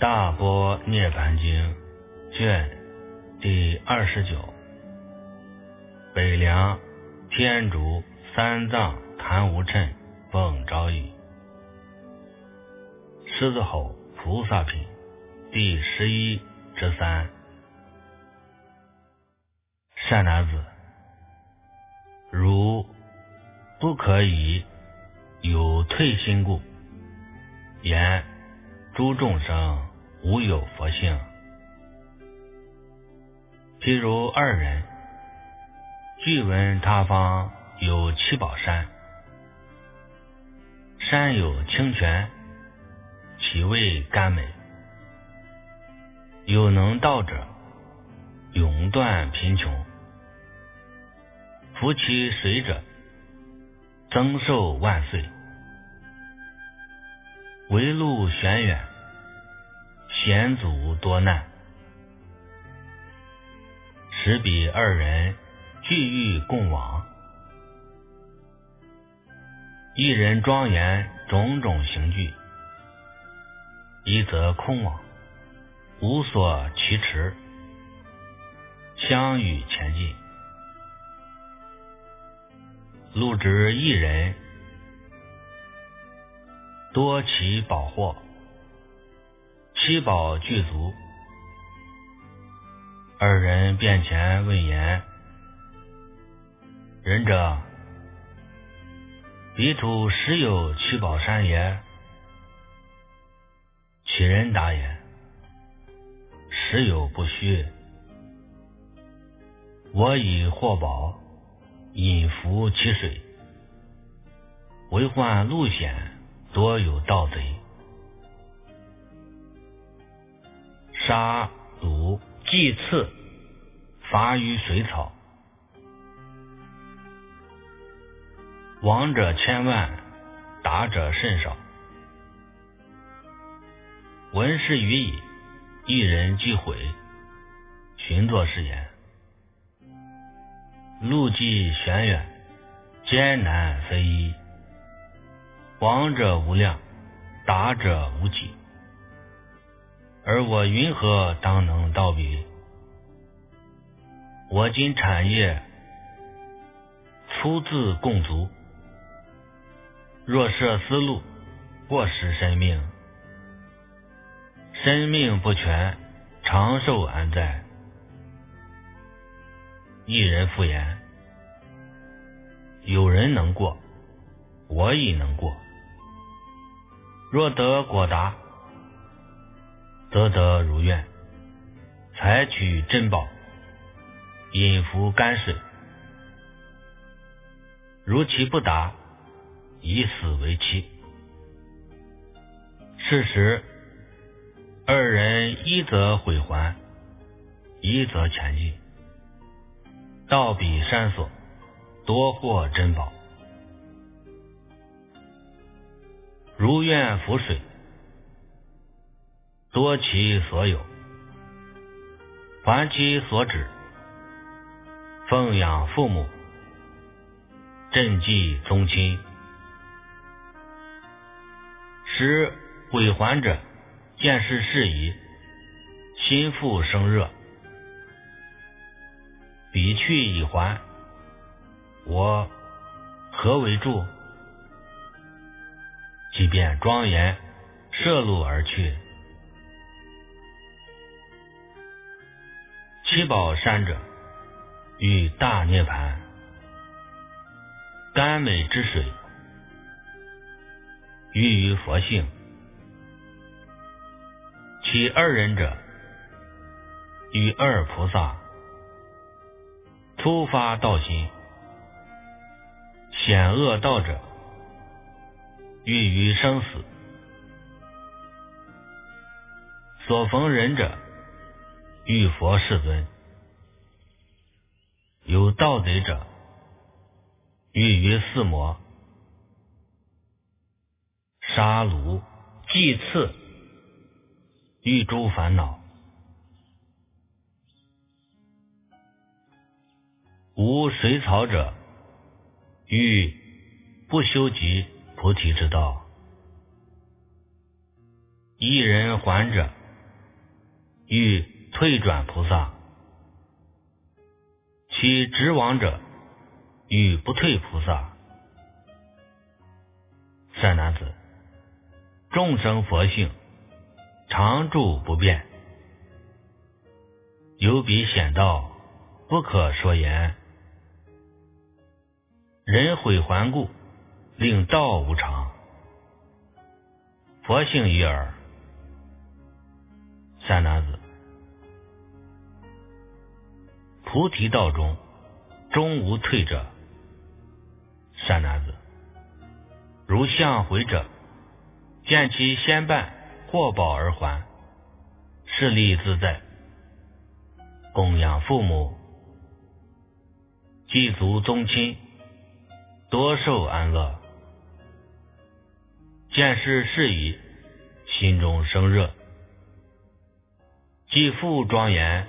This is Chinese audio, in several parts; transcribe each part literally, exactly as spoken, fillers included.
大般涅盘经卷第二十九，北凉天竺三藏昙无谶奉诏译，狮子吼菩萨品第十一之三。善男子，如不可以有退心故，言诸众生无有佛性。譬如二人，俱闻他方有七宝山，山有清泉，其味甘美，有能到者，永断贫穷，扶其水者，增寿万岁。为路玄远，险阻多难，使彼二人俱欲共往。一人庄严种种行具，一则空往，无所驱驰，相与前进。路之一人，多其宝货，七宝具足。二人便前问言：仁者，彼土实有七宝山耶？其人答言：实有不虚。我以获宝引伏其水，为患路险，多有盗贼，杀掳祭刺，伐于水草。亡者千万，达者甚少。闻是语已，一人即悔，寻作是言：路迹玄远，艰难非一，亡者无量，达者无几，而我云何当能到彼？我今产业粗自共足，若设思路，或失生命。生命不全，长寿安在？一人复言：有人能过，我亦能过。若得果达，则得如愿，采取珍宝，饮服甘水。如其不达，以死为期。是时，二人一则回还，一则前进。到彼山所，多获珍宝，如愿浮水，多其所有，还其所指，奉养父母，赈济宗亲。使归还者见是事宜，心复生热。彼去已还，我何为助？即便庄严摄路而去。七宝山者，与大涅盘，甘美之水，寓于佛性。其二人者，与二菩萨，突发道心，险恶道者，寓于生死。所逢人者，遇佛世尊。有盗贼者，寓于四魔。杀戮祭刺，遇诸烦恼。无水草者，欲不修习菩提之道。一人还者， 与退转菩萨，其直往者与不退菩萨。善男子，众生佛性常住不变，有彼险道不可说言，人毁环故，令道无常。佛性一耳。善男子，菩提道中终无退者。善男子，如向回者，见其先伴获宝而还，势力自在，供养父母，祭祖宗亲，多受安乐。见事事宜，心中生热，既复庄严，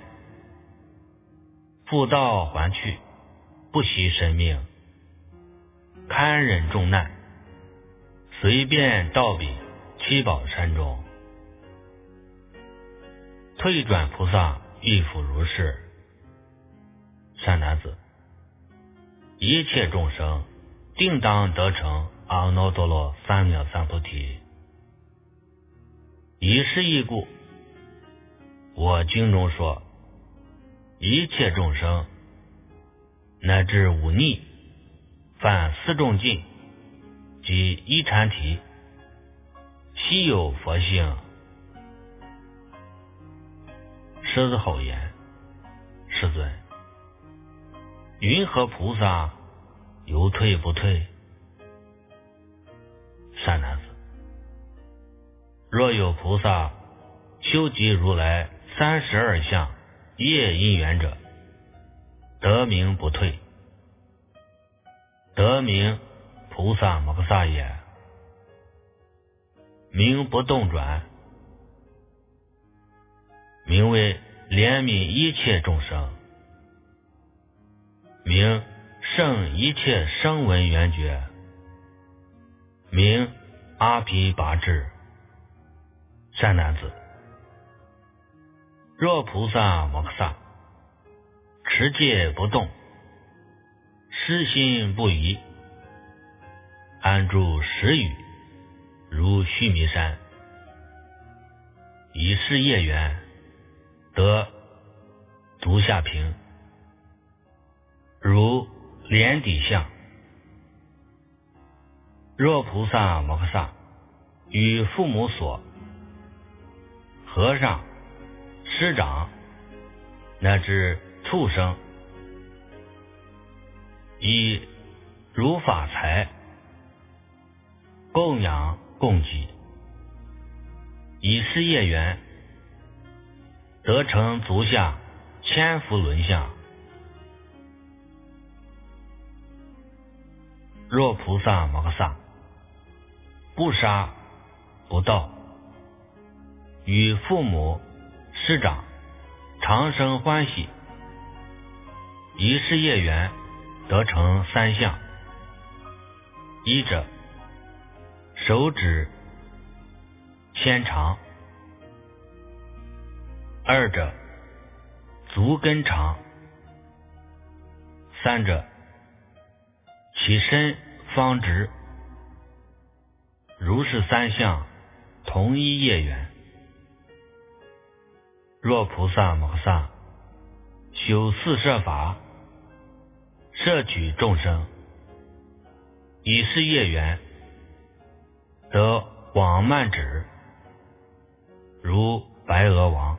复道还去，不惜生命，堪忍重难，随便道彼七宝山中。退转菩萨亦复如是。善男子，一切众生定当得成阿耨多罗三藐三菩提。以是义故，我经中说，一切众生乃至忤逆犯四重禁及一禅体，悉有佛性。狮子吼言：世尊，云何菩萨犹退不退？善男子，若有菩萨修集如来三十二相业因缘者，得名不退，得名菩萨摩诃萨也。名不动转，名为怜悯一切众生，名胜一切声闻缘觉，名阿毗跋致。善男子，若菩萨摩诃萨持戒不动，失心不移，安住十语，如须弥山，以是业缘得足下平，如莲底相。若菩萨摩诃萨与父母所、和尚、师长乃至畜生，以如法财供养供给，以是业缘得成足下千福轮相。若菩萨摩诃萨不杀不盗，与父母师长长生欢喜，以是业缘得成三相。一者，手指纤长；二者，足根长；三者，其身方直。如是三相，同一业缘。若菩萨摩诃萨修四摄法，摄取众生，以是业缘得广曼指，如白鹅王。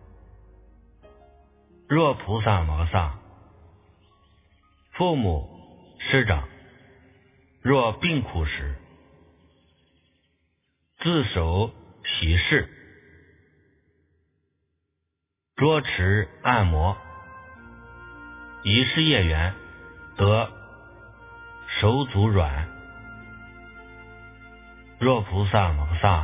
若菩萨摩诃萨父母师长若病苦时，自手洗拭，捉持按摩，以是业缘得手足软。若菩萨摩诃萨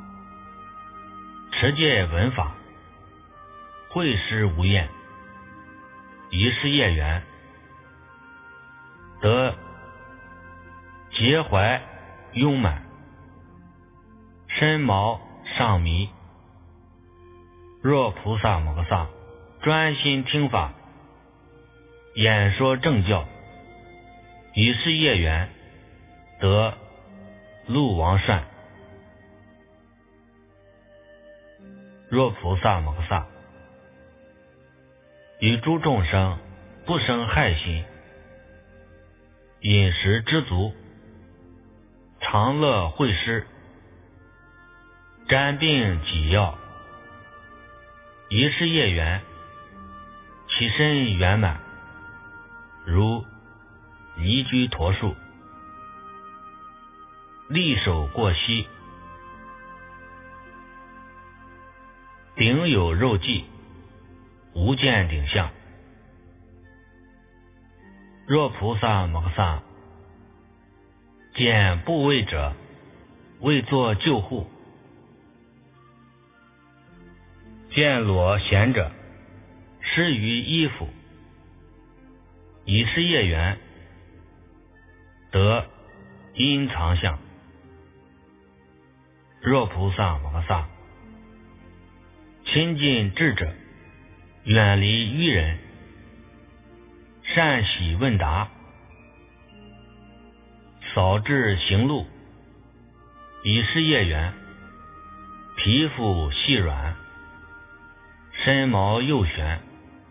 持戒闻法，会施无厌，以是业缘得结怀拥满，身毛上弥， 若菩萨摩诃萨专心听法，演说正教，于是业缘得鹿王善。若菩萨摩诃萨与诸众生不生害心，饮食知足，常乐会施，瞻病己要，于是业缘其身圆满，如尼居陀树，利手过膝，顶有肉髻，无见顶相。若菩萨摩诃萨见部位者，为作救护；见裸闲者，施于衣服，以是业缘得阴藏相。若菩萨摩诃萨亲近智者，远离愚人，善喜问答，扫至行路，以是业缘皮肤细软，身毛幼悬。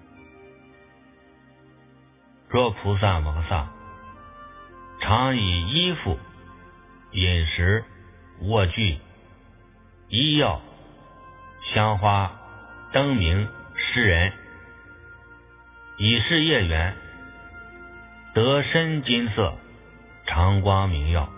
若菩萨摩诃萨常以衣服、饮食、卧具、医药、香花、灯明施人，以是业缘得身金色，常光明耀。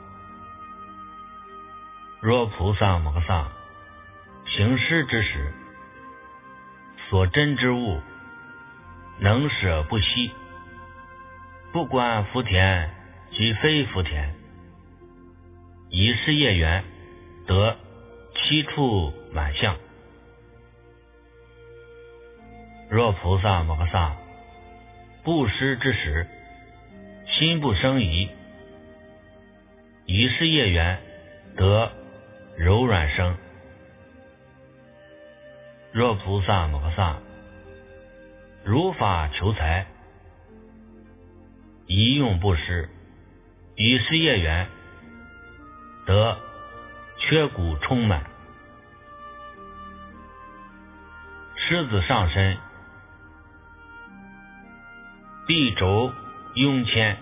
若菩萨摩诃萨行施之时，所珍之物能舍不惜，不管福田及非福田，以是业缘得七处满相。若菩萨摩诃萨布施之时，心不生疑，以是业缘得柔软生。若菩萨摩诃萨如法求财，一用布施，以是业缘得缺骨充满。狮子上身，臂肘拥牵。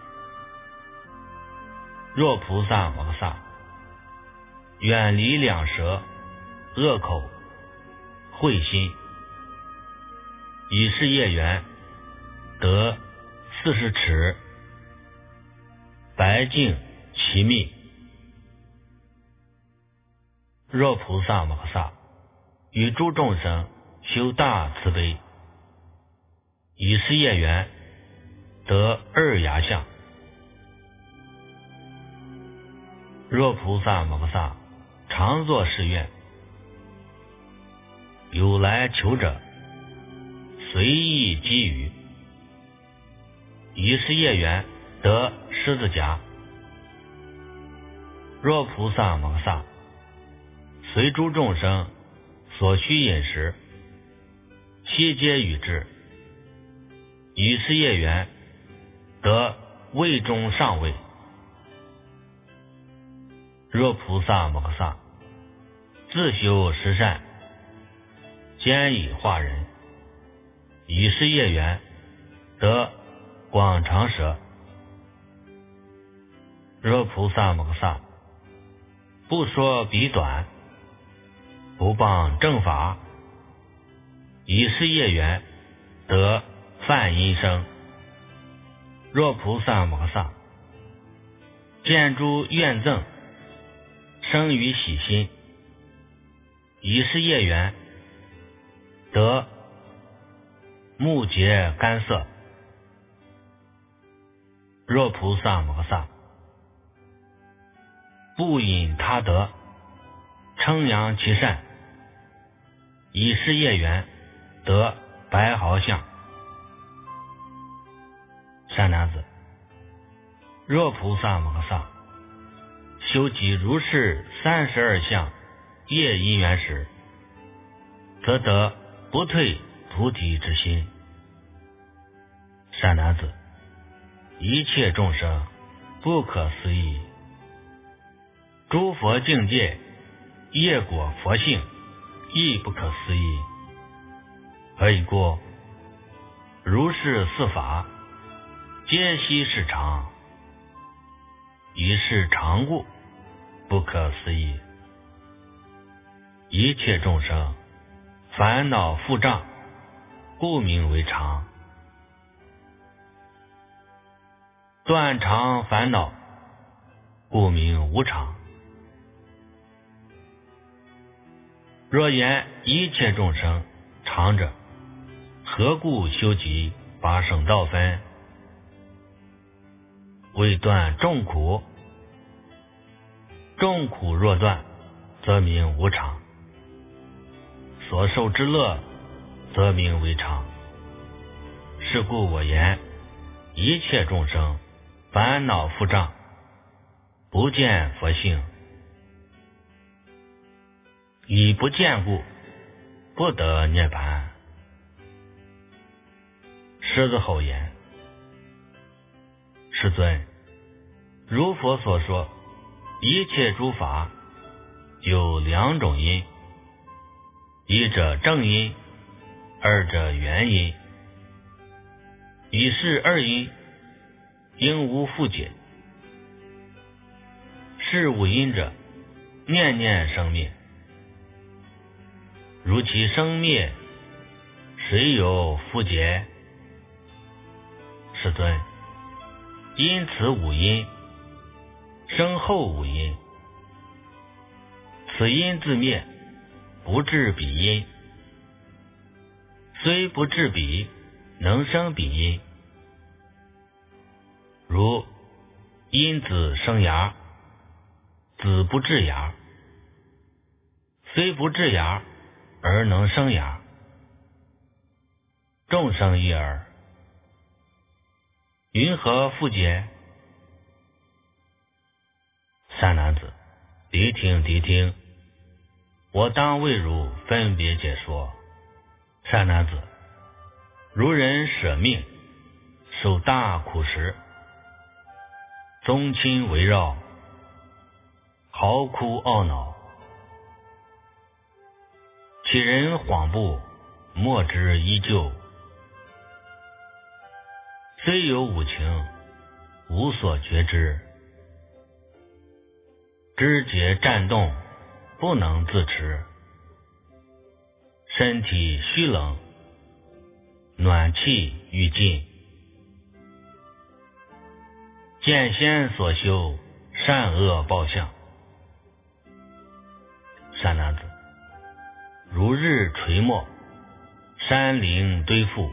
若菩萨摩诃萨远离两舌、恶口、慧心，以是业缘得四十尺，白净其密。若菩萨摩诃萨与诸众生修大慈悲，以是业缘得二牙相。若菩萨摩诃萨常作是愿，有来求者，随意给予，以是业缘得狮子甲。若菩萨摩诃萨随诸众生所需饮食，悉皆与之，以是业缘得位中上位。若菩萨摩诃萨自修十善，兼以化人，以是业缘得广长舌。若菩萨摩诃萨不说彼短，不谤正法，以是业缘得梵音声。若菩萨摩诃萨见诸愿赠，生于喜心，以是业缘得目结干涩。若菩萨摩诃萨不引他德，称扬其善，以是业缘得白毫相。善男子，若菩萨摩诃萨修集如是三十二相业因缘时， 则得不退菩提之心。善男子，一切众生不可思议，诸佛境界业果佛性亦不可思议。何以故？如是四法皆悉是常，以是常故不可思议。一切众生烦恼覆障，故名为常。断常烦恼，故名无常。若言一切众生常者，何故修集八圣道分？为断众苦，众苦若断，则名无常。所受之乐，则名为常。是故我言，一切众生烦恼覆障，不见佛性。以不见故，不得涅槃。狮子吼言：世尊，如佛所说，一切诸法有两种因，一者正因，二者缘因。以是二因，应无复解。是无因者，念念生灭。如其生灭，谁有复解？世尊，因此无因，生后无因。此因自灭，不至彼因，虽不至彼，能生彼因。如因子生芽，子不至芽，虽不至芽，而能生芽。众生一耳，云何复解？善男子，谛听谛听，我当为汝分别解说。善男子，如人舍命，受大苦时，宗亲围绕，嚎哭懊恼，其人恍怖，莫知依旧。虽有五情，无所觉知，肢节颤动，不能自持，身体虚冷，暖气欲尽。见先所修善恶报相。善男子，如日垂没，山林堆覆，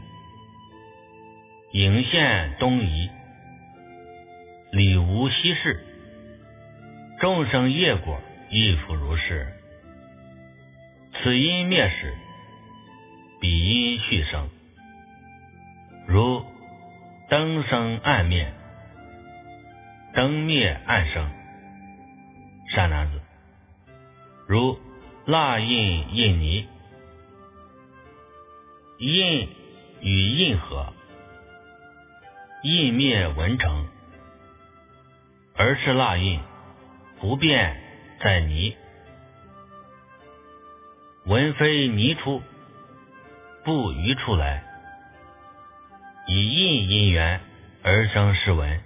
影现东移，理无稀释。众生业果亦复如是。此因灭时，彼因续生。如灯生暗灭，灯灭暗生。善男子，如蜡印印泥，印与印合，印灭文成，而是蜡印不变在泥。文非泥出，不于出来，以印因缘而生是文。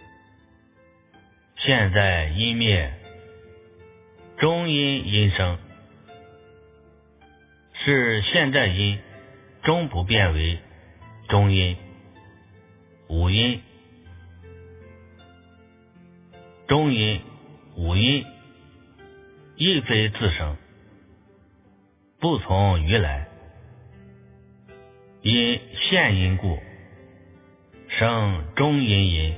现在因灭，中因因生，是现在因终不变为中因、五因。中因、五因亦非自生，不从于来，因现因故，生中因因。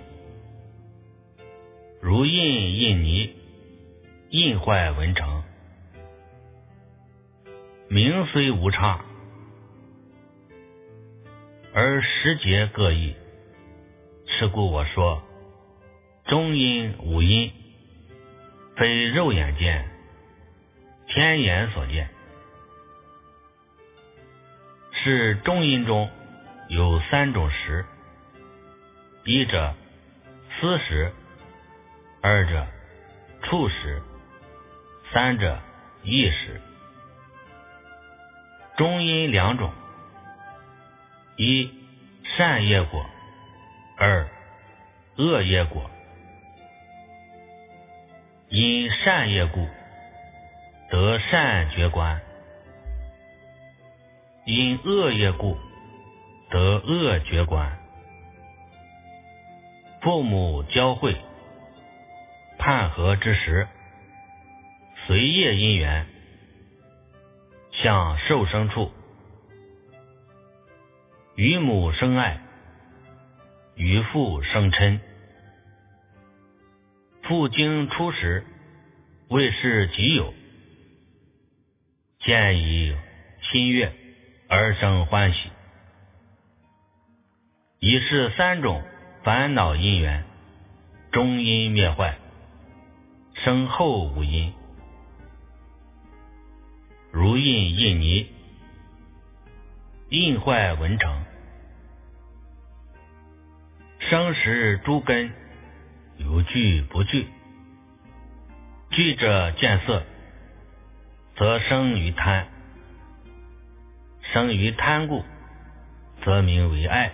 如印印泥，印坏文成，名虽无差，而时节各异。是故我说，中因五因，非肉眼见，天眼所见。 是中阴中有三种识，一者思识，二者触识，三者意识。中阴两种，一善业果，二恶业果。因善业故，得善觉观；因恶业故，得恶觉观。父母交会，判合之时，随业因缘，向受生处，与母生爱，与父生嗔。父经出时，为是己有，见以心悦而生欢喜。以是三种烦恼因缘，中因灭坏，生后五因。如印印泥，印坏文成，生时诸根有聚不聚，聚者见色，则生于贪，生于贪故，则名为爱。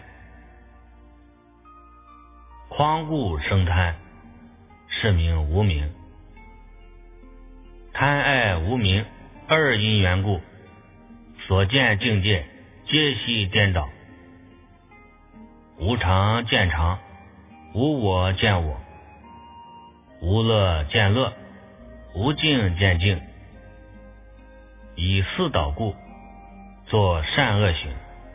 诳故生贪，是名无明。贪爱无明二因缘故，所见境界皆悉颠倒。无常见常，无我见我，无乐见乐，无境见境。以四倒故，作善恶行。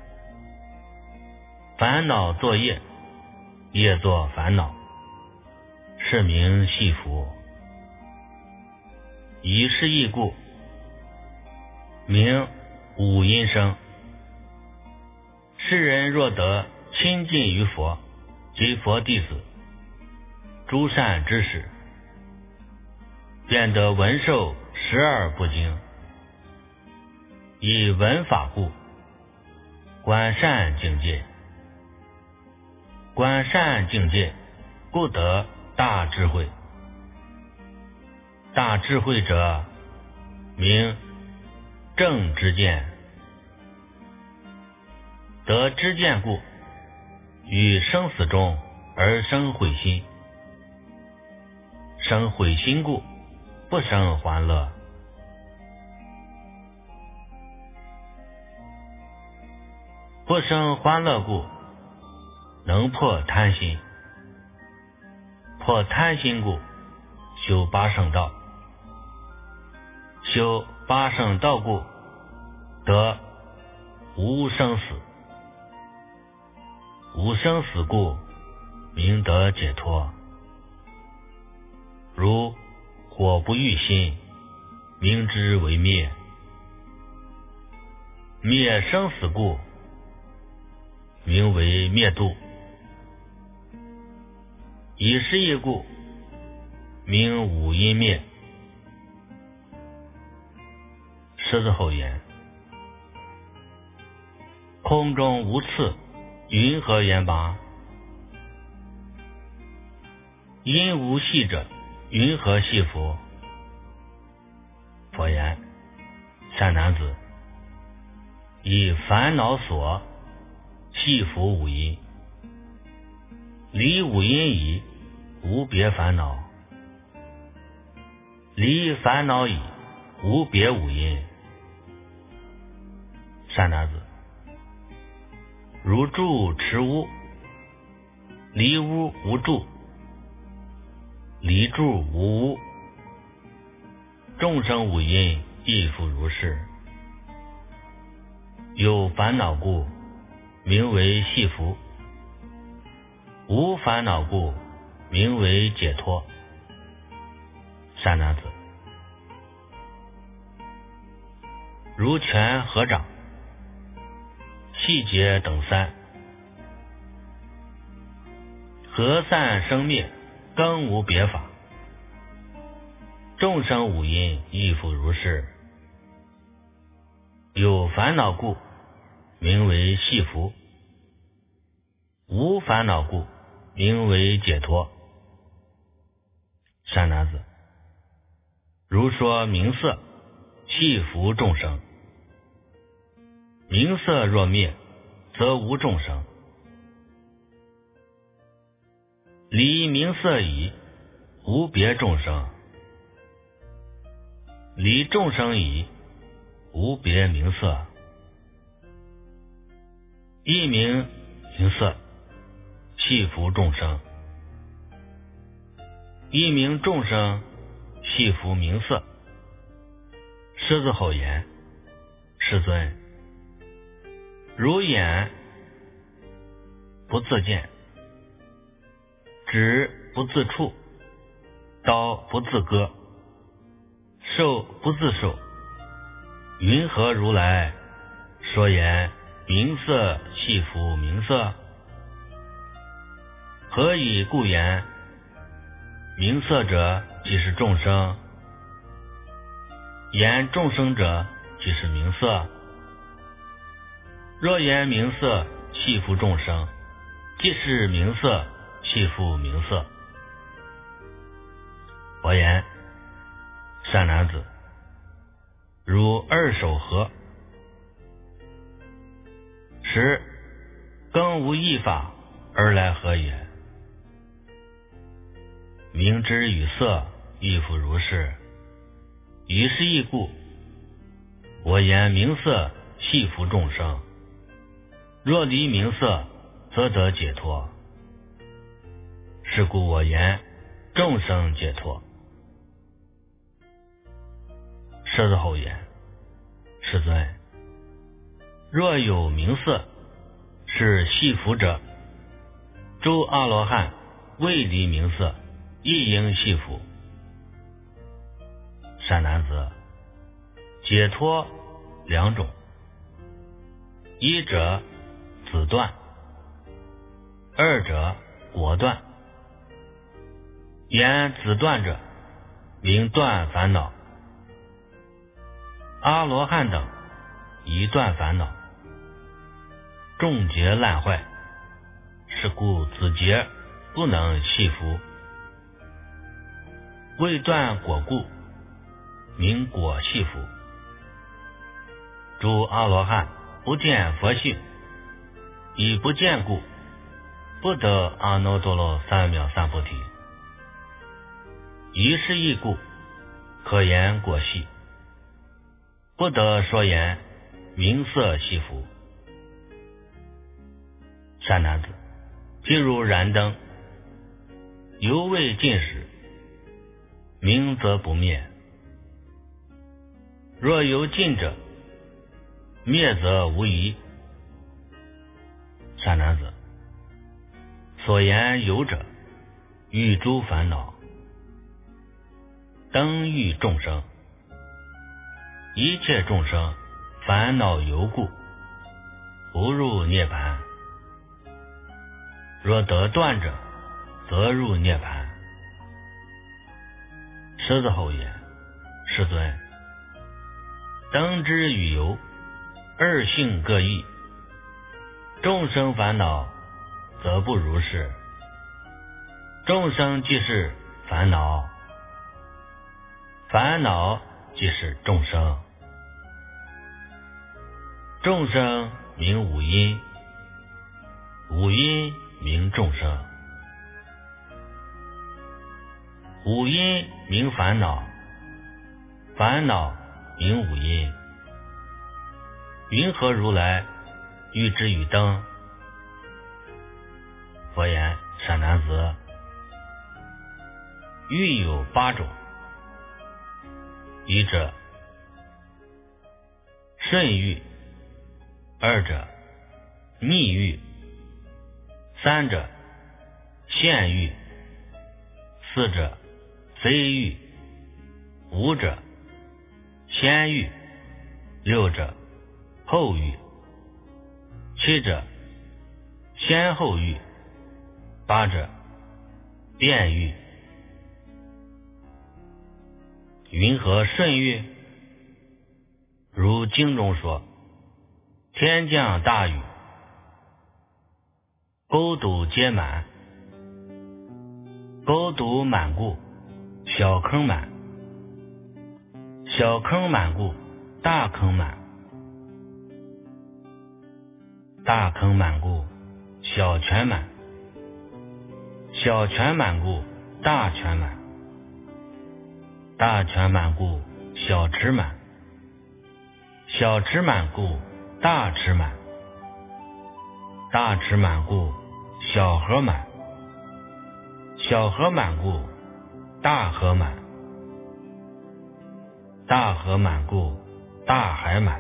烦恼作业，业作烦恼，是名系缚。以是义故，名五阴生。世人若得亲近于佛及佛弟子，诸善知识，便得闻受十二部经。以闻法故，观善境界。观善境界，故得大智慧。大智慧者，名正知见。得知见故，于生死中而生悔心。生悔心故，不生欢乐。不生欢乐故，能破贪心。破贪心故，修八圣道。修八圣道故，得无生死。无生死故，名得解脱。如火不欲心，明之为灭。灭生死故，名为灭度。以是义故，名五阴灭。狮子后言：空中无刺，云何言拔？因无系者，云何系缚？佛言：善男子，以烦恼所系缚五阴，离五阴已，无别烦恼；离烦恼已，无别五阴。善男子，如住持屋，离屋无住，离住无屋。众生五阴亦复如是。有烦恼故，名为系缚；无烦恼故，名为解脱。善男子，如泉合掌，细节等三，合散生灭，更无别法。众生五阴亦复如是。有烦恼故， 名为系福；无烦恼故，名为解脱。善男子，如说名色系福众生，名色若灭，则无众生。离名色已，无别众生；离众生已，无别名色。一名名色系福众生，一名众生系福名色。狮子吼言：世尊，如眼不自见，指不自触，刀不自割，受不自受，云何如来说言名色系福名色？何以故言名色者即是众生，言众生者即是名色？若言名色系福众生，即是名色系福名色。佛言：善男子，如二手合，时更无异法而来何也？明知与色亦复如是，于是亦故，我言名色系福众生，若离名色，则得解脱。是故我言众生解脱。狮子吼言：世尊，若有名色是系福者，诸阿罗汉未离名色，亦应系福。善男子，解脱两种，一者子断，二者果断。言子断者，名断烦恼。阿罗汉等一断烦恼，众结烂坏，是故子结不能系福。未断果故，名果系福。诸阿罗汉不见佛性，以不见故，不得阿耨多罗三藐三菩提。于是亦故，可言果系，不得说言名色系福。善男子，譬如燃灯，犹未尽时，明则不灭；若有尽者，灭则无疑。善男子，所言有者，欲诸烦恼，灯欲众生，一切众生烦恼由故，不入涅槃。若得断者，则入涅槃。狮子吼言：世尊，灯之与油，二性各异，众生烦恼则不如是。众生即是烦恼，烦恼即是众生。众生名五阴，五阴名众生。五阴名烦恼，烦恼名五阴。云何如来欲之于灯？佛言：善男子，欲有八种。一者顺欲，二者逆欲，三者现欲，四者非欲，五者先欲，六者后欲，七者先后欲，八者变欲。云何顺欲？如经中说： 天降大雨，沟堵皆满，沟堵满故，小坑满，小坑满故，大坑满，大坑满故，小泉满，小泉满故，大泉满，大泉满故，小池满，小池满故，大池满，大池满故，小河满，小河满故，大河满，大河满故，大海满。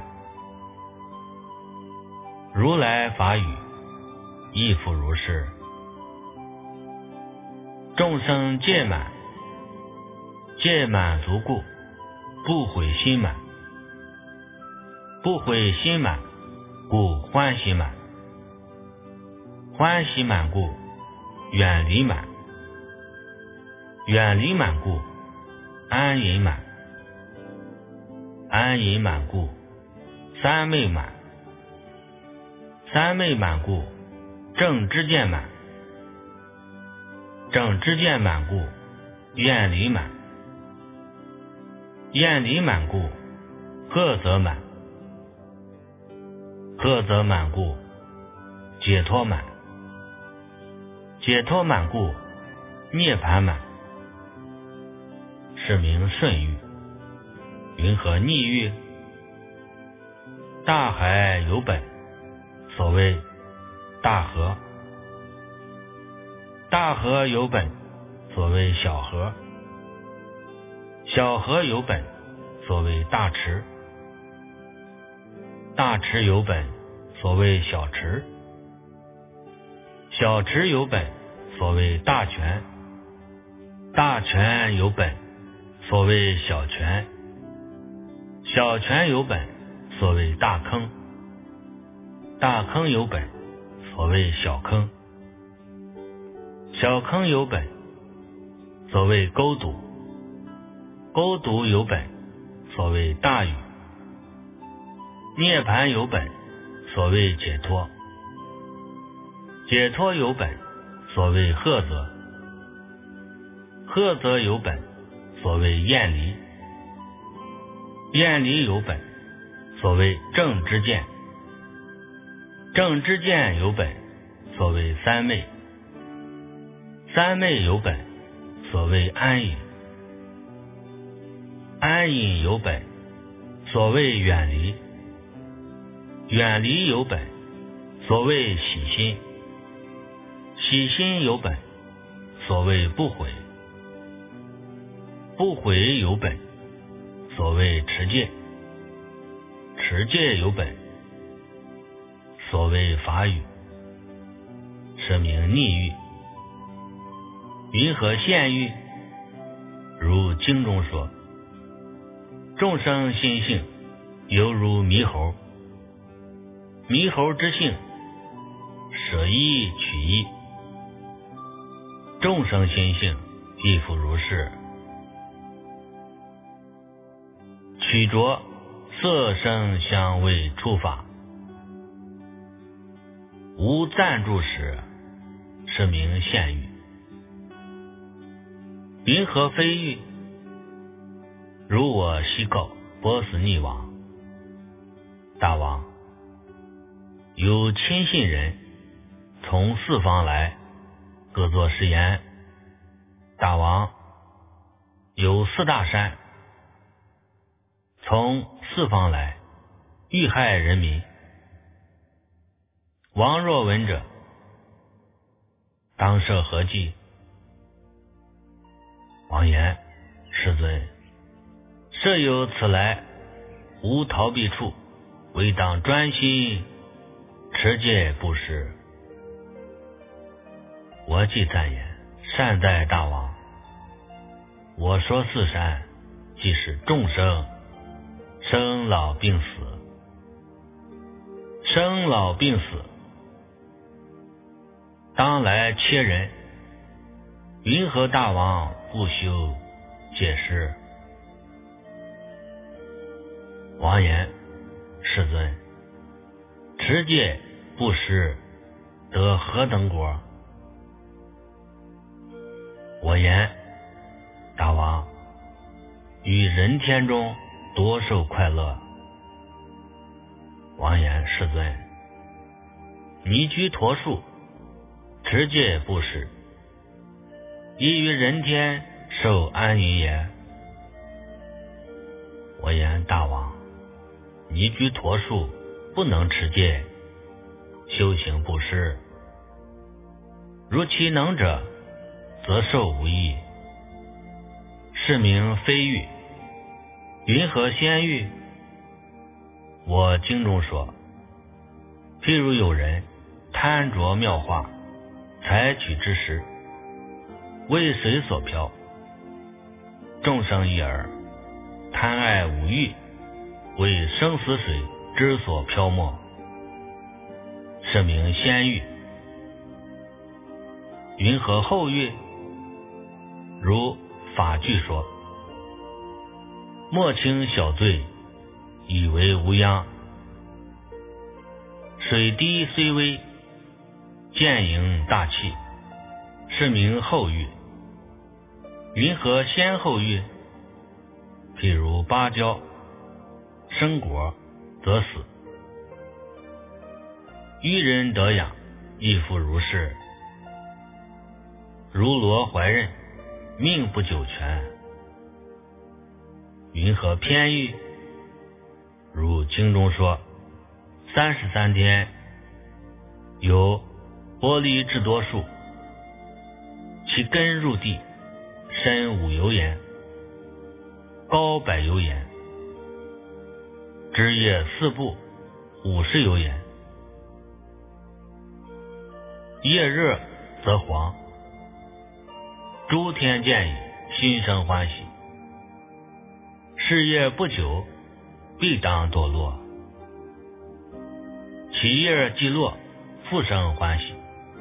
如来法语，亦复如是。众生戒满，戒满足故，不悔心满，不悔心满故欢喜满，欢喜满故远离满，远离满故安隐满，安隐满故三昧满，三昧满故正知见满，正知见满故厌离满，厌离满故呵责满，呵责满故解脱满，解脱满故涅盘满。是名顺欲。云何逆欲？大海有本，所谓大河，大河有本，所谓小河，小河有本，所谓大池，大池有本，所谓小池，小池有本，所谓大泉，大泉有本，所谓小泉，小泉有本，所谓大坑，大坑有本，所谓小坑，小坑有本，所谓沟堵，沟堵有本，所谓大雨，涅盘有本，所谓解脱，解脱有本，所谓呵责，呵责有本，所谓厌离，厌离有本，所谓正知见，正知见有本，所谓三昧，三昧有本，所谓安隐，安隐有本，所谓远离，远离有本，所谓喜心，喜心有本，所谓不悔，不悔有本，所谓持戒，持戒有本，所谓法语。是名逆欲。云何现欲？如经中说，众生心性犹如猕猴，猕猴之性，舍一取一，众生心性亦复如是。取着色声香味触法，无暂住时，是名现欲。云何非欲？如我昔告波斯匿王，大王，有亲信人从四方来，各作是言：大王，有四大山从四方来，欲害人民。王若闻者，当设何计？王言：世尊，设有此来，无逃避处，唯当专心持戒布施。我即赞言：善哉大王！我说四山，即是众生生老病死，生老病死，当来切人，云何大王不修戒施？王言：世尊， 持戒布施，得何等果？我言：大王，于人天中多受快乐。王言：世尊，你居陀树，持戒布施，亦于人天受安宁也。我言：大王，你居陀树，不能持戒，修行布施，如其能者，则受无益。是名非欲。云何先欲？我经中说，譬如有人贪着妙化，采取之时，为水所漂。众生一耳，贪爱五欲，为生死水之所漂没，是名先欲。云何后欲？如法句说，莫轻小罪，以为无殃。水滴虽微，见盈大器，是名后欲。云何先后欲？譬如芭蕉，生果则死，愚人得养，亦复如是。如罗怀孕，命不久全。云何偏欲？如经中说，三十三天，有玻璃智多树，其根入地，深五由言，高百由言，枝叶四部，五十由言。叶热则黄，诸天见矣，心生欢喜。事业不久，必当堕落。其叶既落，复生欢喜。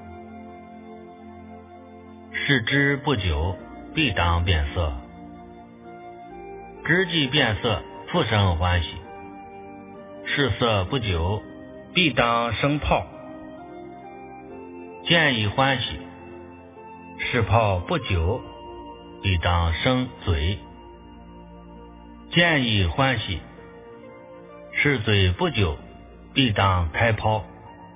视之不久，必当变色。枝既变色，复生欢喜。视色不久，必当生泡。见已欢喜，视泡不久，必当生嘴。见已欢喜，视嘴不久，必当开泡。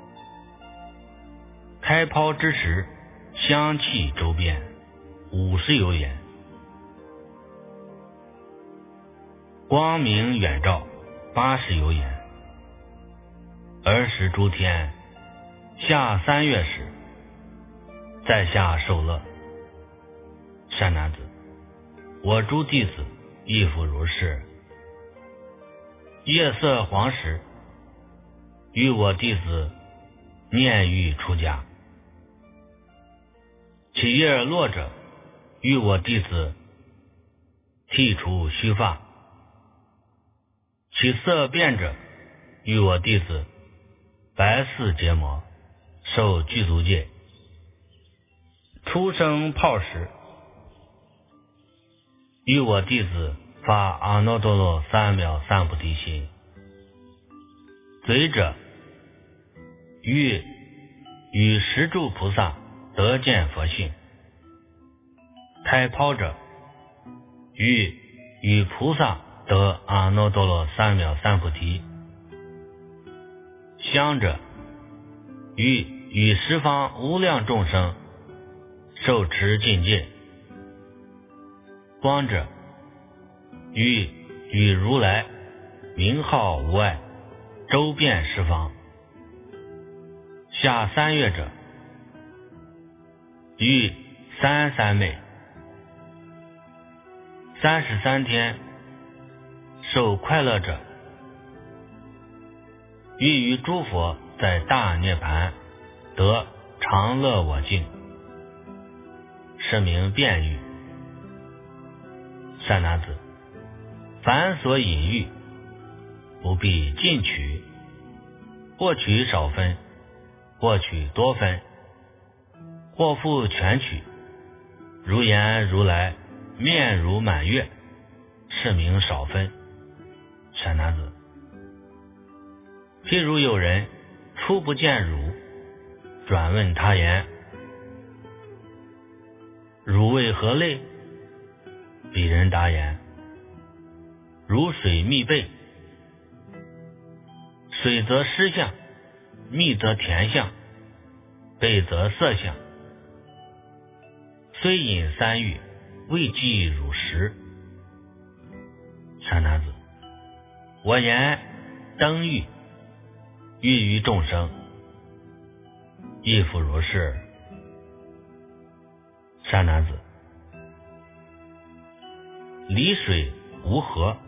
开泡之时，香气周遍，五十由言。光明远照，八十由言。儿时诸天，下三月时，在下受乐。善男子，我诸弟子亦复如是。夜色黄时，与我弟子念欲出家。其叶落者，与我弟子剃除须发。其色变者，与我弟子白似结膜，受具足戒。出生泡时，与我弟子发阿耨多罗三藐三菩提心。嘴者，欲与十住菩萨得见佛性。开泡者，欲与菩萨得阿耨多罗三藐三菩提。香者，欲与十方无量众生受持禁戒。光者，欲与如来名号无碍，周遍十方。下三月者，欲三三昧。三十三天受快乐者，欲与诸佛在大涅盘得常乐我净，是名辩欲。善男子，凡所引欲，不必尽取，或取少分，或取多分，或复全取。如言如来面如满月，是名少分。善男子，譬如有人初不见汝，转问他言：汝为何类？彼人答言：如水密背，水则湿象，密则甜象，背则色象。虽饮三浴，未济汝食。善男子，我言灯浴，喻于众生，亦复如是。善男子，离水无合，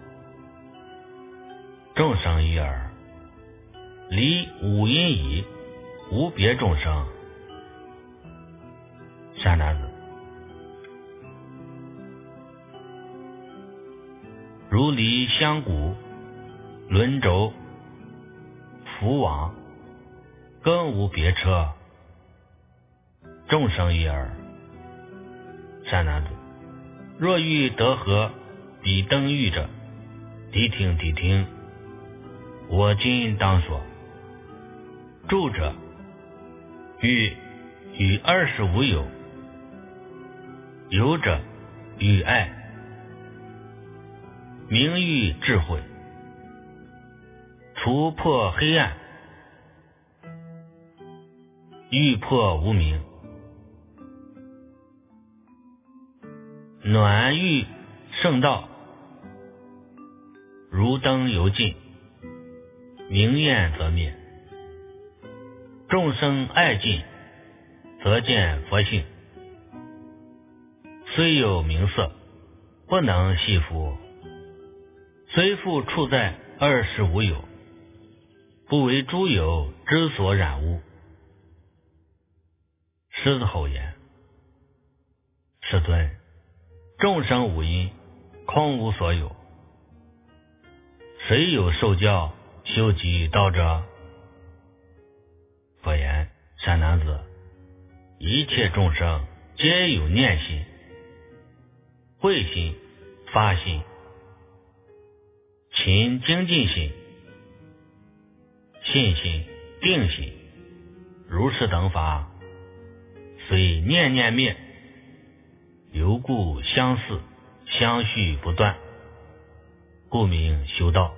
众生一耳；离五阴矣，无别众生。善男子，如离香谷、轮轴、浮网，更无别车，众生一耳。善男子，若欲得合彼灯浴者，谛听谛听，我今当说。住者，欲与二十五有，有者欲爱，名誉智慧，除破黑暗，欲破无明，暖欲圣道，如灯犹尽，明焰则灭。众生爱尽，则见佛性。虽有名色，不能系缚；虽复处在二十无有，不为诸有之所染污。狮子吼言：世尊，众生五阴，空无所有，谁有受教修集道者？佛言：善男子，一切众生皆有念心、慧心、发心、勤精进心、信心、定心，如是等法，虽念念灭，犹故相似相续不断，故名修道。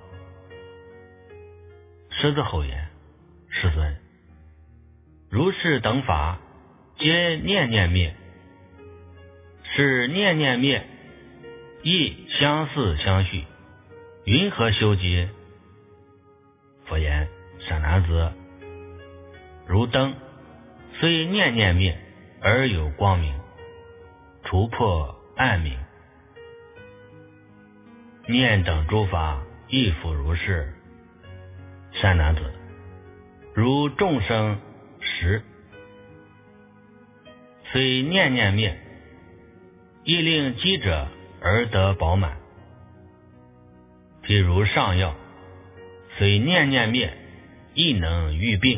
狮子吼言：世尊，如是等法，皆念念灭，是念念灭，亦相似相续，云何修集？佛言：善男子，如灯，虽念念灭，而有光明，除破暗明。念等诸法，亦复如是。善男子，如众生食，虽念念灭，亦令饥者而得饱满。譬如上药，虽念念灭，亦能愈病。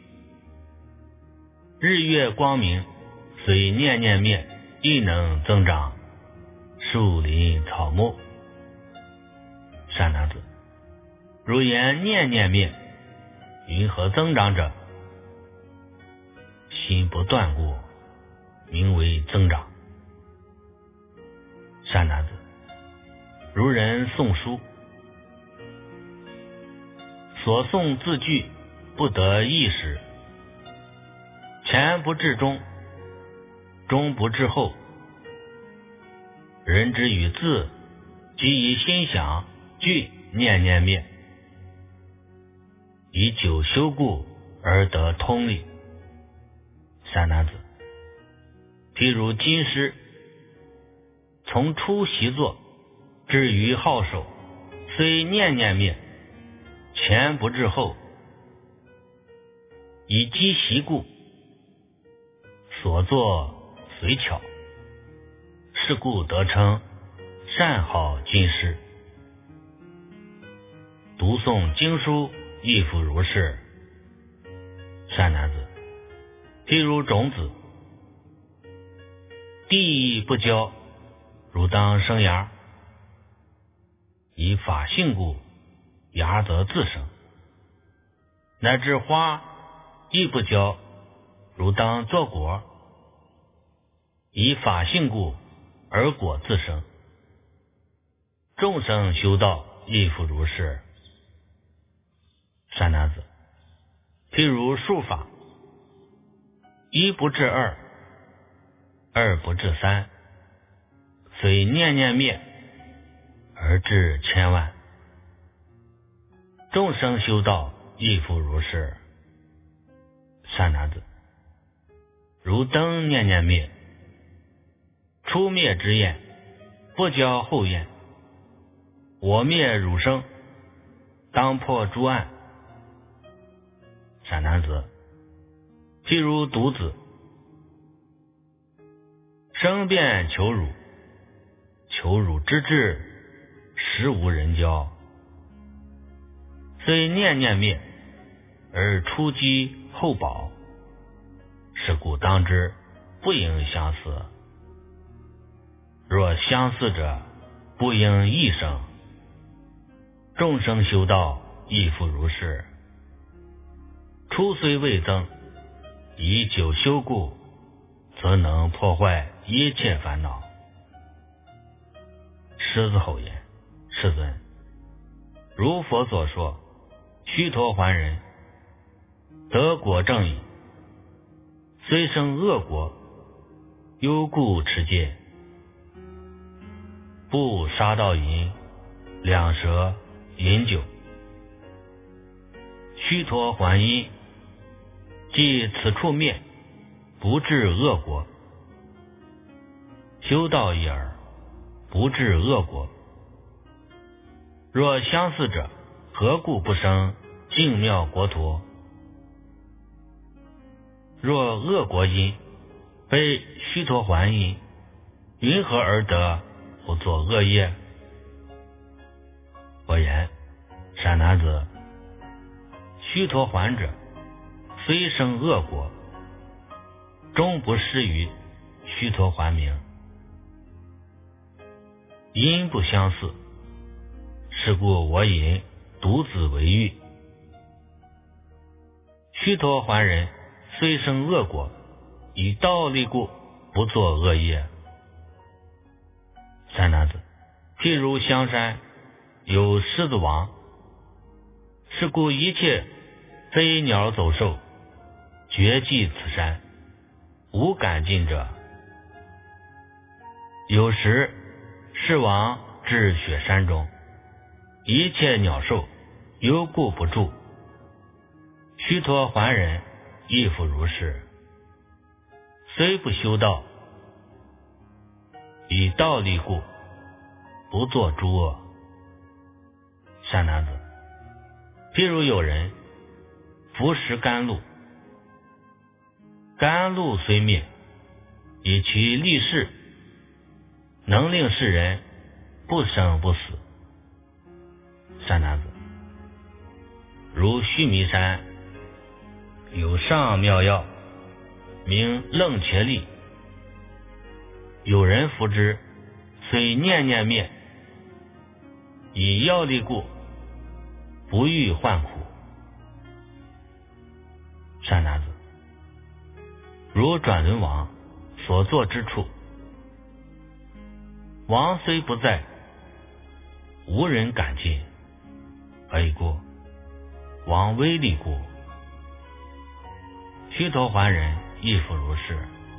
日月光明，虽念念灭，亦能增长树林草木。善男子，如言念念灭，云何增长者？心不断故，名为增长。善男子，如人诵书，所诵字句不得意识，前不至中，中不至后，人之与字，即以心想句念念灭，以久修故而得通力。善男子，譬如金师，从初习作至于好手，虽念念灭，前不至后，以积习故，所作随巧，是故得称善好金师。读诵经书，亦复如是。善男子，譬如种子，地不浇，如当生芽，以法性故，芽则自生，乃至花亦不教，如当作果，以法性故，而果自生。众生修道，亦复如是。善男子，譬如数法，一不至二，二不至三，虽念念灭，而至千万。众生修道，亦复如是。善男子，如灯念念灭，初灭之焰，不教后焰。我灭汝生，当破诸暗。善男子，譬如独子，生便求汝，求汝之至，实无人教。虽念念灭，而初积后保，是故当知不应相似。若相似者，不应异生。众生修道，亦复如是。初虽未增，以久修故，则能破坏一切烦恼。狮子吼言：世尊，如佛所说，须陀洹人得果正矣，虽生恶果，忧故持戒，不杀盗淫，两舌饮酒。须陀洹因，即此处灭，不至恶果。修道一耳，不至恶果。若相似者，何故不生净妙国土？若恶国因非须陀洹因，云何而得不作恶业？我言：善男子，须陀洹者，虽生恶果，终不失于须陀洹名。因不相似，是故我引独子为喻。须陀洹人虽生恶果，以道力故，不作恶业。善男子，譬如香山有狮子王，是故一切飞鸟走兽，绝迹此山，无敢近者。有时狮王至雪山中，一切鸟兽犹故不住。须陀洹人亦复如是。虽不修道，以道力故，不作诸恶。善男子，譬如有人服食甘露，甘露虽灭，以其力士，能令世人不生不死。善男子，如须弥山有上妙药，名楞伽利，有人服之，虽念念灭，以药力故，不欲患苦。善男子，如转轮王所坐之处，王虽不在，无人敢近，何以故？王威力故。须陀洹人亦复如是。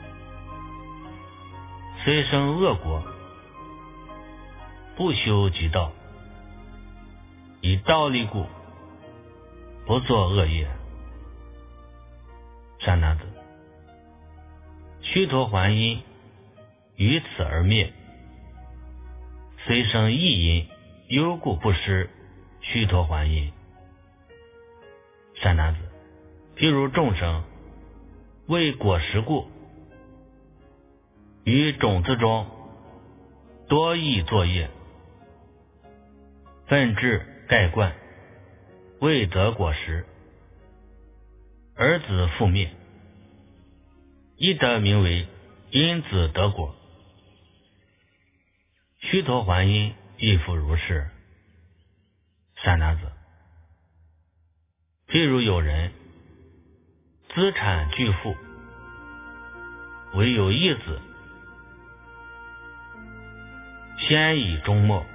虽生恶果，不修极道，以道力故，不作恶业。善男子，须陀洹因于此而灭，虽生异因，忧故不失须陀洹因。善男子，譬如众生为果实故，于种子中多益作业，奋志盖灌，未得果实，儿子复灭，亦得名为因子得果。须陀洹因亦复如是。善男子，譬如有人资产巨富，唯有一子，先以终末。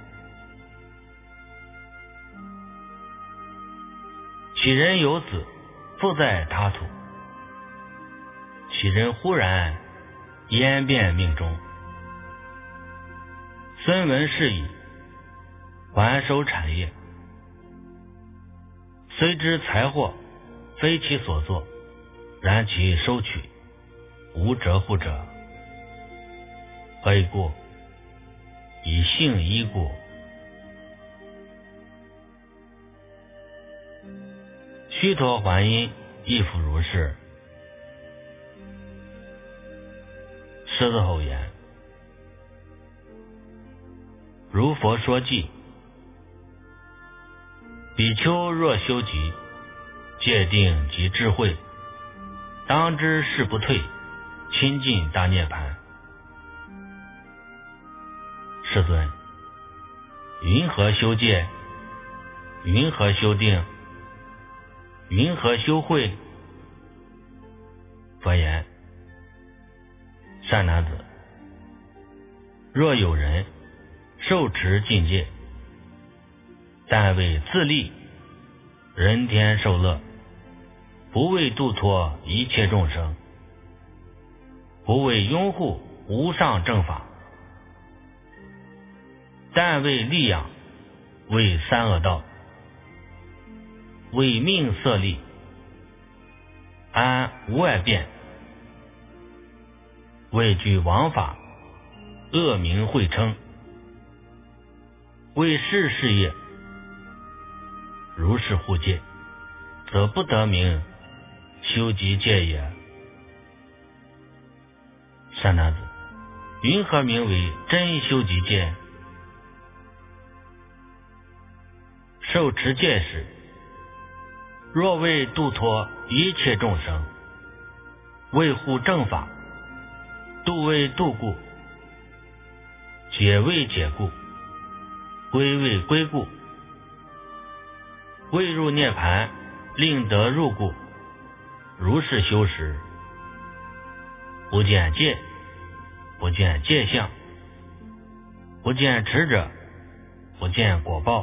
其人有子，复在他土，其人忽然焉变命中。孙文是以还收产业，虽知财货非其所作，然其收取无折户者，何以故？以性依故。须陀洹音亦复如是。狮子吼言：如佛说偈，比丘若修集，戒定及智慧，当知事不退，亲近大涅盘。世尊，云何修戒？云何修定？云何修慧？佛言：善男子，若有人受持禁戒，但为自利，人天受乐，不为度脱一切众生，不为拥护无上正法，但为利养，为三恶道，为命色利，安无外变，为具王法，恶名讳称，为世事业，如是护戒，则不得名修集戒也。善男子，云何名为真修集戒？受持戒时，若为度脱一切众生，为护正法，度为度故，解为解故，归为归故，未入涅盘，令得入故，如是修时，不见戒，不见戒相，不见持者，不见果报，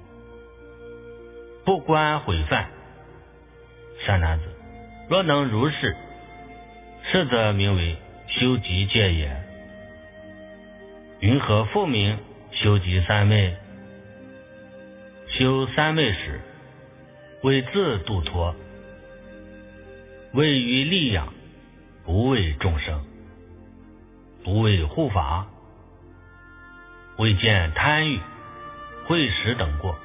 不观毁犯。善男子，若能如是，是则名为修集戒也。云何复名修集三昧？修三昧时，为自度脱，为于利养，不为众生，不为护法，未见贪欲、会食等过，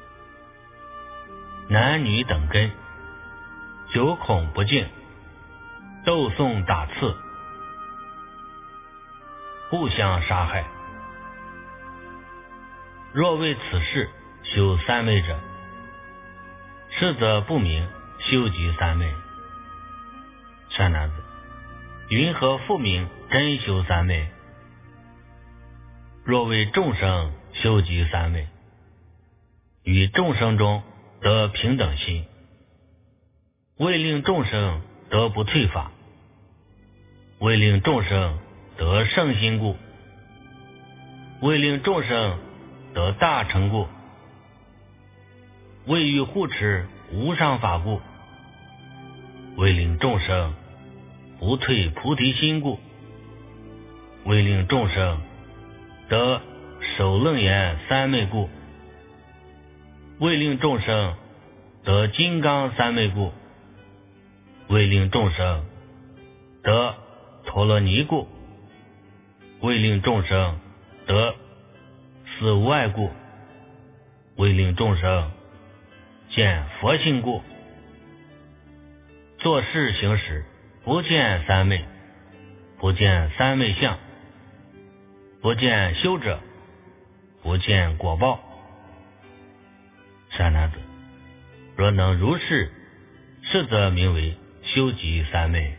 男女等根，九孔不净，斗讼打刺，互相杀害。若为此事修三昧者，是则不明修集三昧。善男子，云何复名真修三昧？若为众生修集三昧，与众生中得平等心，为令众生得不退法，为令众生得圣心故，为令众生得大成故，为欲护持无上法故，为令众生不退菩提心故，为令众生得首楞严三昧故，为令众生得金刚三昧故，为令众生得陀罗尼故，为令众生得死无碍故，为令众生见佛性故。做事行时，不见三昧，不见三昧相，不见修者，不见果报。善男子，若能如是，是则名为修集三昧。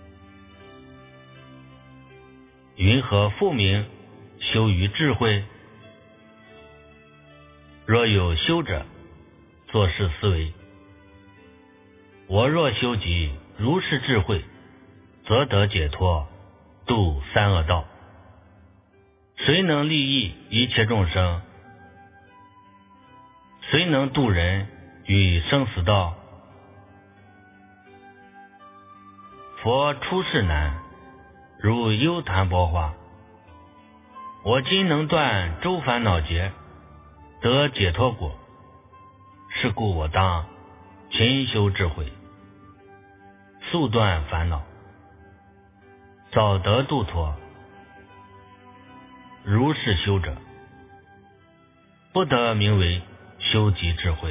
云何复名修于智慧？若有修者，作是思维：我若修集如是智慧，则得解脱，度三恶道。谁能利益一切众生？谁能度人于生死道？佛出世难，如幽檀薄花。我今能断诸烦恼结，得解脱果。是故我当勤修智慧，速断烦恼，早得度脱。如是修者，不得名为修集智慧。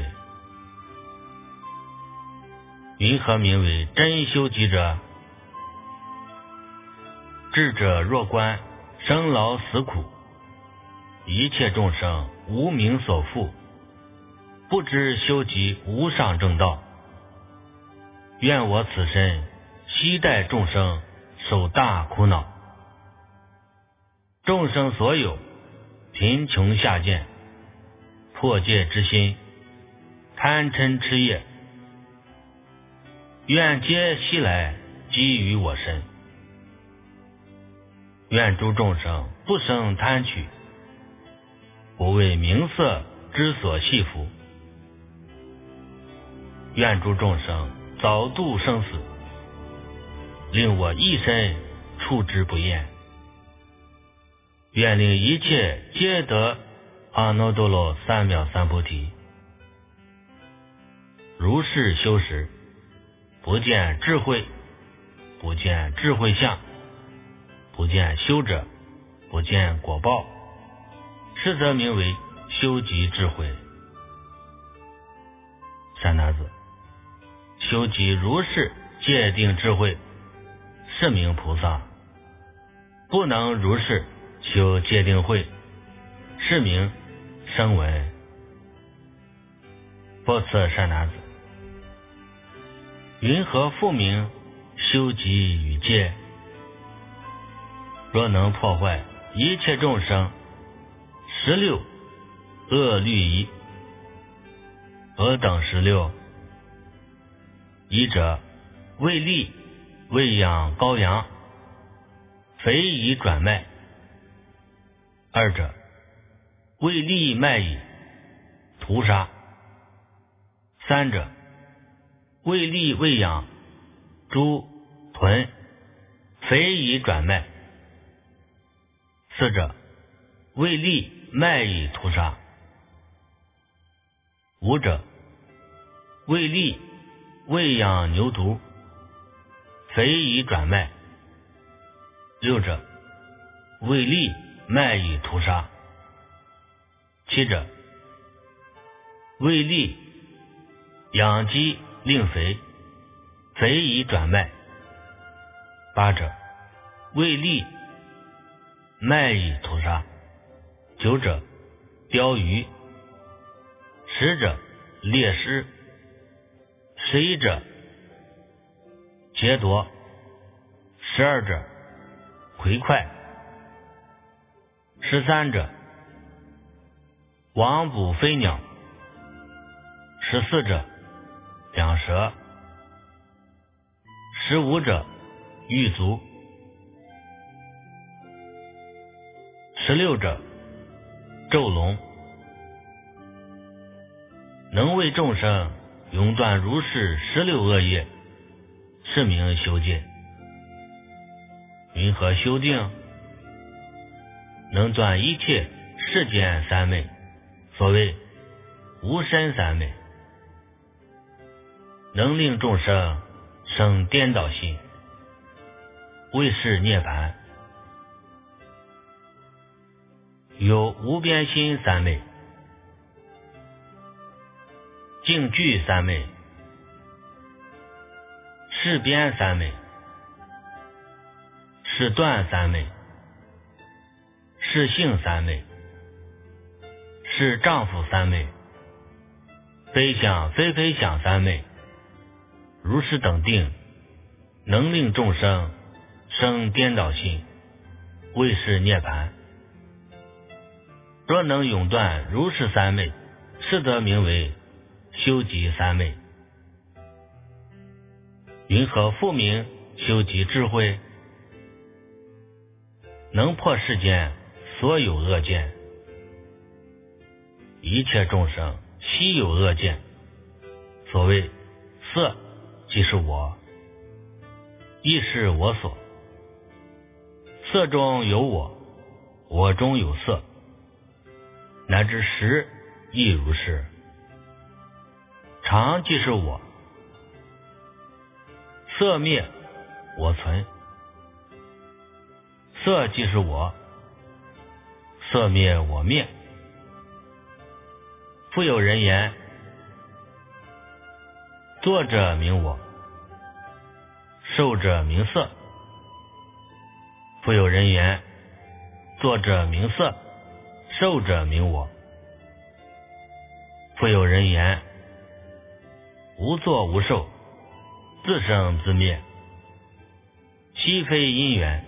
云何名为真修集者？智者若观生老死苦，一切众生无名所缚，不知修集无上正道。愿我此身悉代众生受大苦恼。众生所有贫穷下贱，破戒之心，贪嗔痴业，愿皆悉来积于我身。愿诸众生不生贪取，不为名色之所系缚。愿诸众生早度生死，令我一身处之不厌。愿令一切皆得阿耨多罗三藐三菩提。如是修时，不见智慧，不见智慧相，不见修者，不见果报，是则名为修集智慧。善男子，修集如是界定智慧，是名菩萨；不能如是修界定慧，是名声闻。不此善男子，云何复名修集与戒？若能破坏一切众生十六恶律仪，何等十六？一者为利喂养羔羊，肥以转卖；二者为利卖以屠杀；三者为利喂养猪豚，肥以转卖；四者为利卖以屠杀；五者为利喂养牛犊，肥以转卖；六者为利卖以屠杀；七者为利养鸡令肥，肥以转卖；八者为利卖以屠杀；九者钓鱼；十者猎狮；十一者劫夺；十二者魁快；十三者网捕飞鸟；十四者两蛇；十五者狱卒；十六者咒龙。能为众生永断如是十六恶业，是名修戒。云何修定？能断一切世间三昧，所谓无身三昧。能令众生生颠倒心，谓是涅槃。有无边心三昧、净具三昧、事边三昧、事断三昧、事性三昧、是丈夫三昧、非想非非想三昧。如是等定，能令众生生颠倒心，谓是涅槃。若能永断如是三昧，是得名为修集三昧。 云何复名修集智慧？能破世间所有恶见，一切众生悉有恶见。所谓色即是我，亦是我所。色中有我，我中有色，乃至时亦如是。常即是我，色灭我存。色即是我，色灭我灭。复有人言，作者名我，受者名色。复有人言，作者名色，受者名我。复有人言，无作无受，自生自灭，悉非因缘。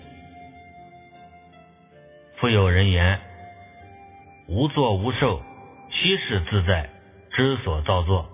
复有人言，无作无受，悉是自在之所造作。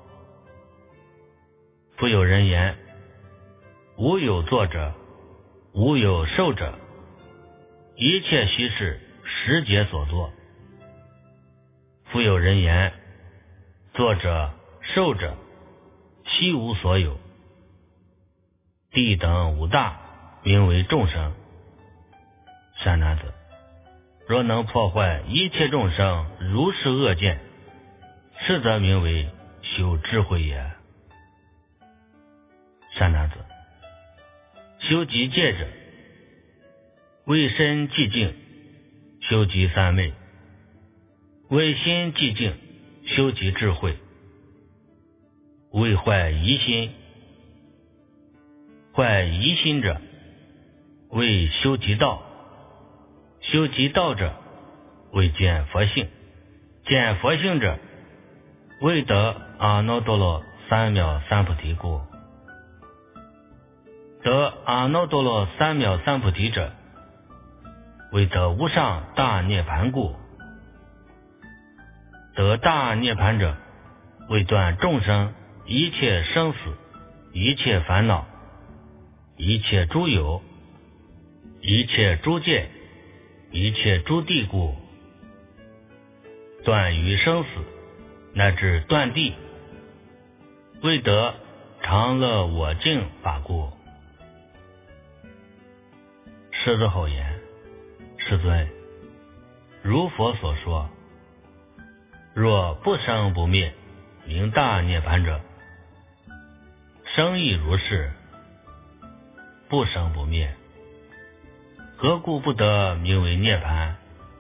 复有人言，无有作者，无有受者，一切悉是时节所作。复有人言，作者受者悉无所有。地等五大名为众生。善男子，若能破坏一切众生如是恶见，是则名为修智慧也。善男子，修集戒者，为身寂静，修集三昧；为心寂静，修集智慧；为坏疑心，坏疑心者，为修集道；修集道者，为见佛性；见佛性者，为得阿耨多罗三藐三菩提故。得阿耨多罗三藐三菩提者，为得无上大涅盘故。得大涅盘者，为断众生一切生死，一切烦恼，一切诸有，一切诸界，一切诸地故。断于生死，乃至断地，为得常乐我净法故。狮子吼言：世尊，如佛所说，若不生不灭，名大涅盘者，生亦如是，不生不灭，何故不得名为涅盘？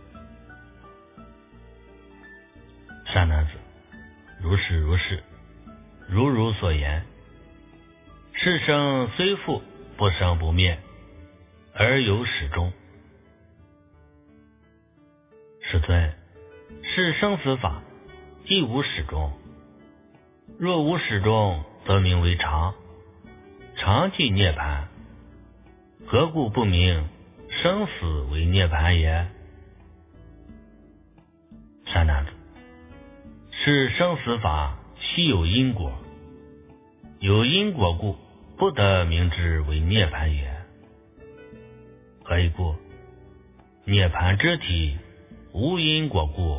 善男子，如是如是，如如所言。是生虽复不生不灭，而有始终。世尊，是生死法，亦无始终。若无始终，则名为常，常即涅盘，何故不名生死为涅盘也？善男子，是生死法悉有因果，有因果故，不得名之为涅盘也。何以故？涅盘之体无因果故。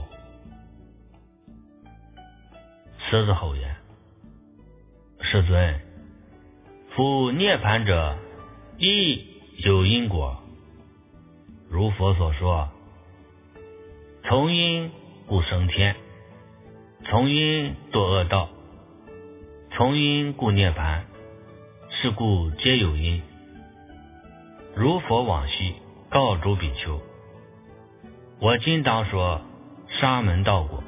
狮子吼言：世尊，夫涅盘者亦有因果，如佛所说，从因故生天，从因堕恶道，从因故涅盘，是故皆有因。如佛往昔告诸比丘，我今当说沙门道果。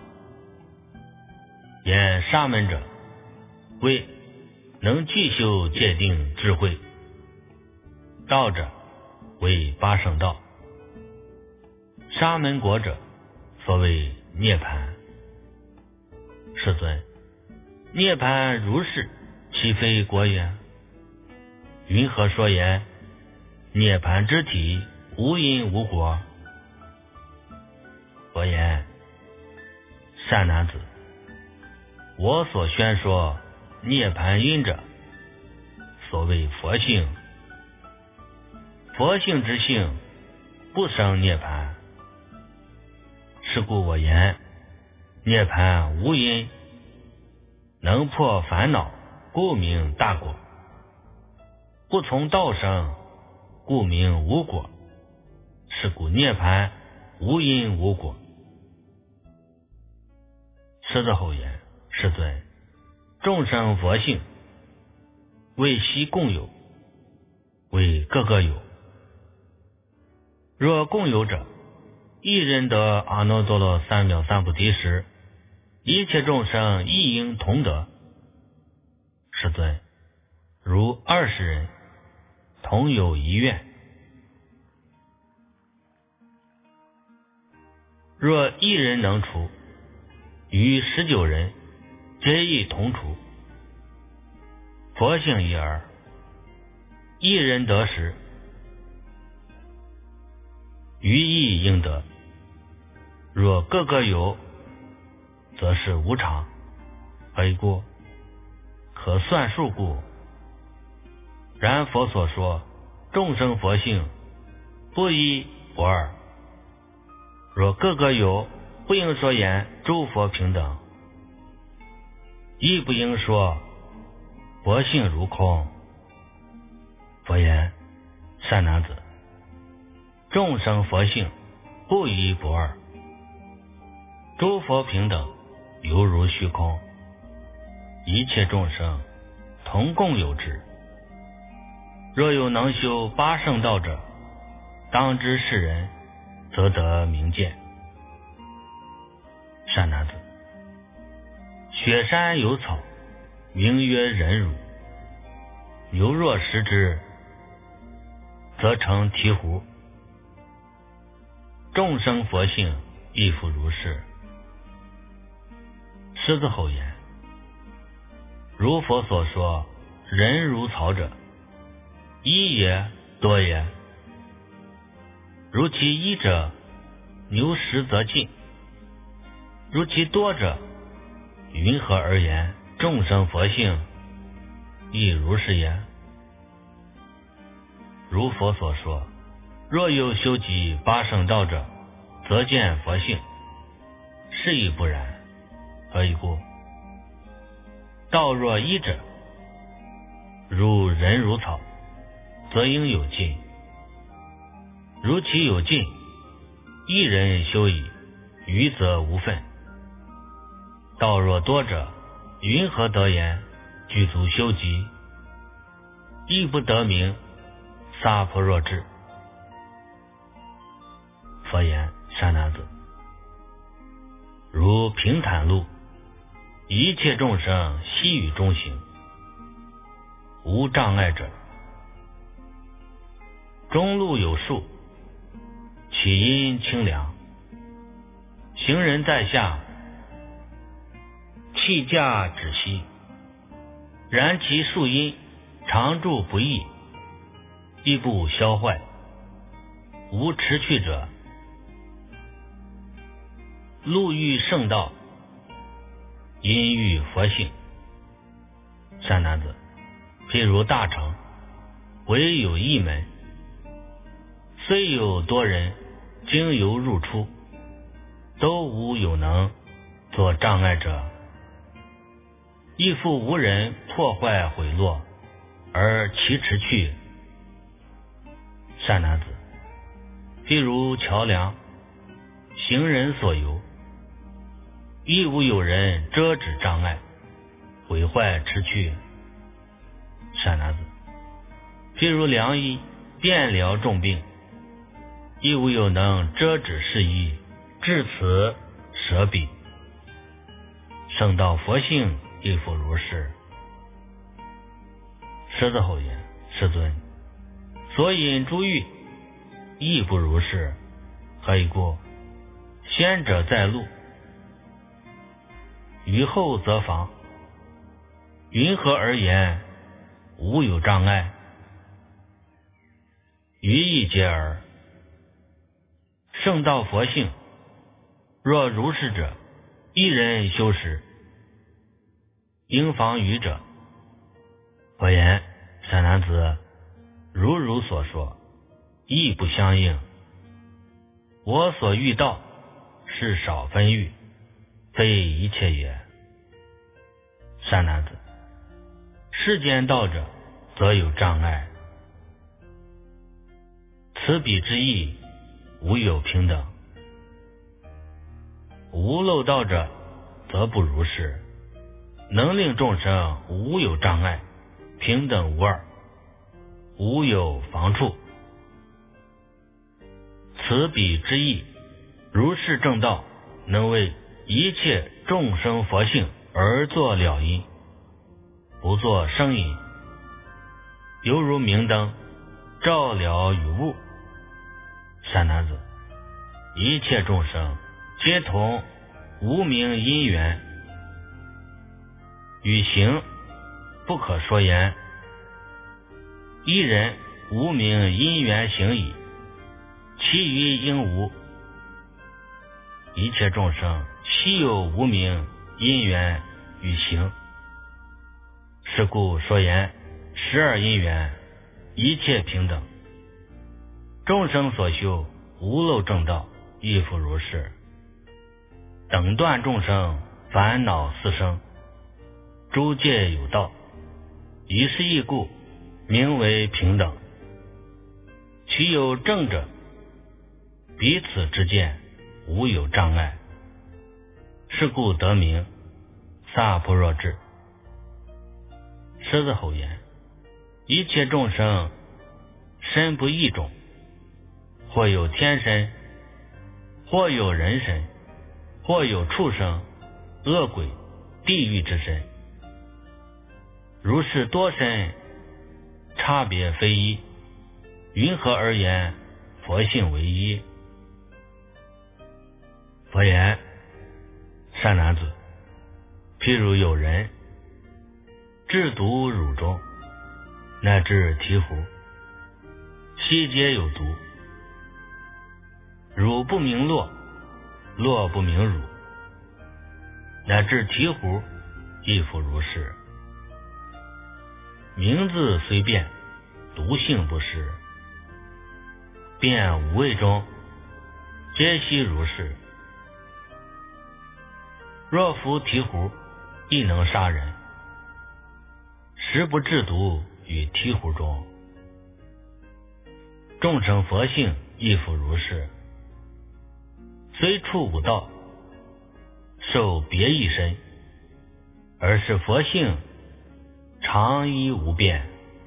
言沙门者，为能具修戒定智慧；道者，为八圣道。沙门果者，所谓涅盘。世尊，涅盘如是，岂非果也？云何说言涅盘之体无因无果？佛言：善男子，我所宣说涅盘因者， 所谓佛性。佛性之性，不生涅槃。是故我言，涅槃无因，能破烦恼，故名大果；不从道生，故名无果。是故涅槃无因无果。狮子吼言：世尊，众生佛性，为悉共有，为各个有。若共有者，一人得阿耨多罗三藐三菩提时，一切众生亦应同得。世尊，如二十人同有一愿，若一人能除，与十九人皆亦同除。佛性一耳，一人得时，于亦应得。若个个有，则是无常，非故，可算数故。然佛所说众生佛性，不一不二。若个个有，不应说言诸佛平等，亦不应说佛性如空。佛言：善男子，众生佛性不一不二，诸佛平等，犹如虚空，一切众生同共有之。若有能修八圣道者，当知是人，则得明见。善男子，雪山有草，名曰忍辱，牛若食之，则成醍醐。众生佛性亦复如是。狮子吼言：如佛所说人如草者，一也多也。如其一者，牛食则尽；如其多者，云何而言众生佛性亦如是也？如佛所说，若有修集八圣道者，则见佛性，是亦不然。何以故？道若一者，如人如草，则应有尽；如其有尽，一人修矣，余则无分。道若多者，云何得言具足修集？亦不得名萨婆若智。佛言：善男子，如平坦路，一切众生悉与中行，无障碍者。中路有树，其阴清凉，行人在下，弃驾止息。然其树阴常住不易，亦不消坏，无持去者。路遇圣道，因遇佛性。善男子，譬如大城，唯有一门，虽有多人经由入出，都无有能作障碍者，亦复无人破坏毁落而其持去。善男子，譬如桥梁，行人所游，亦无有人遮止障碍，毁坏持去。善男子，譬如良医，遍疗重病，亦无有能遮止是医，至此舍彼。圣道佛性亦复如是。狮子吼言：世尊，所引诸欲亦不如是。何以故？先者在路，于后则防，云何而言无有障碍？于亦皆尔。圣道佛性，若如是者，一人修持，应防愚者。佛言： 善男子，如汝所说，亦不相应。我所遇道，是少分欲，非一切也。善男子，世间道者，则有障碍。此彼之意，无有平等。无漏道者，则不如是。能令众生无有障碍，平等无二，无有妨处。此彼之意，如是正道，能为一切众生佛性而作了因，不作声音，犹如明灯照了于物。善男子，一切众生皆同无明因缘，与行不可说言。一人无明因缘行矣，其余应无。一切众生悉有无明因缘与行，是故说言十二因缘，一切平等。众生所修无漏正道，亦复如是。等断众生烦恼四生，诸界有道，以是义故，名为平等。其有正者，彼此之间无有障碍，是故得名萨婆若智。狮子吼言：一切众生身不异种，或有天身，或有人身，或有畜生、恶鬼、地狱之身。如是多身，差别非一，云何而言佛性为一？佛言：善男子，譬如有人制毒乳中，乃至醍醐，悉皆有毒。乳不明络，络不明乳，乃至醍醐，亦复如是。名字虽变，毒性不失。变五味中，皆悉如是。若服醍醐，亦能杀人，实不制毒于醍醐中。众生佛性亦复如是。虽处五道，受别一身，而是佛性常一无变。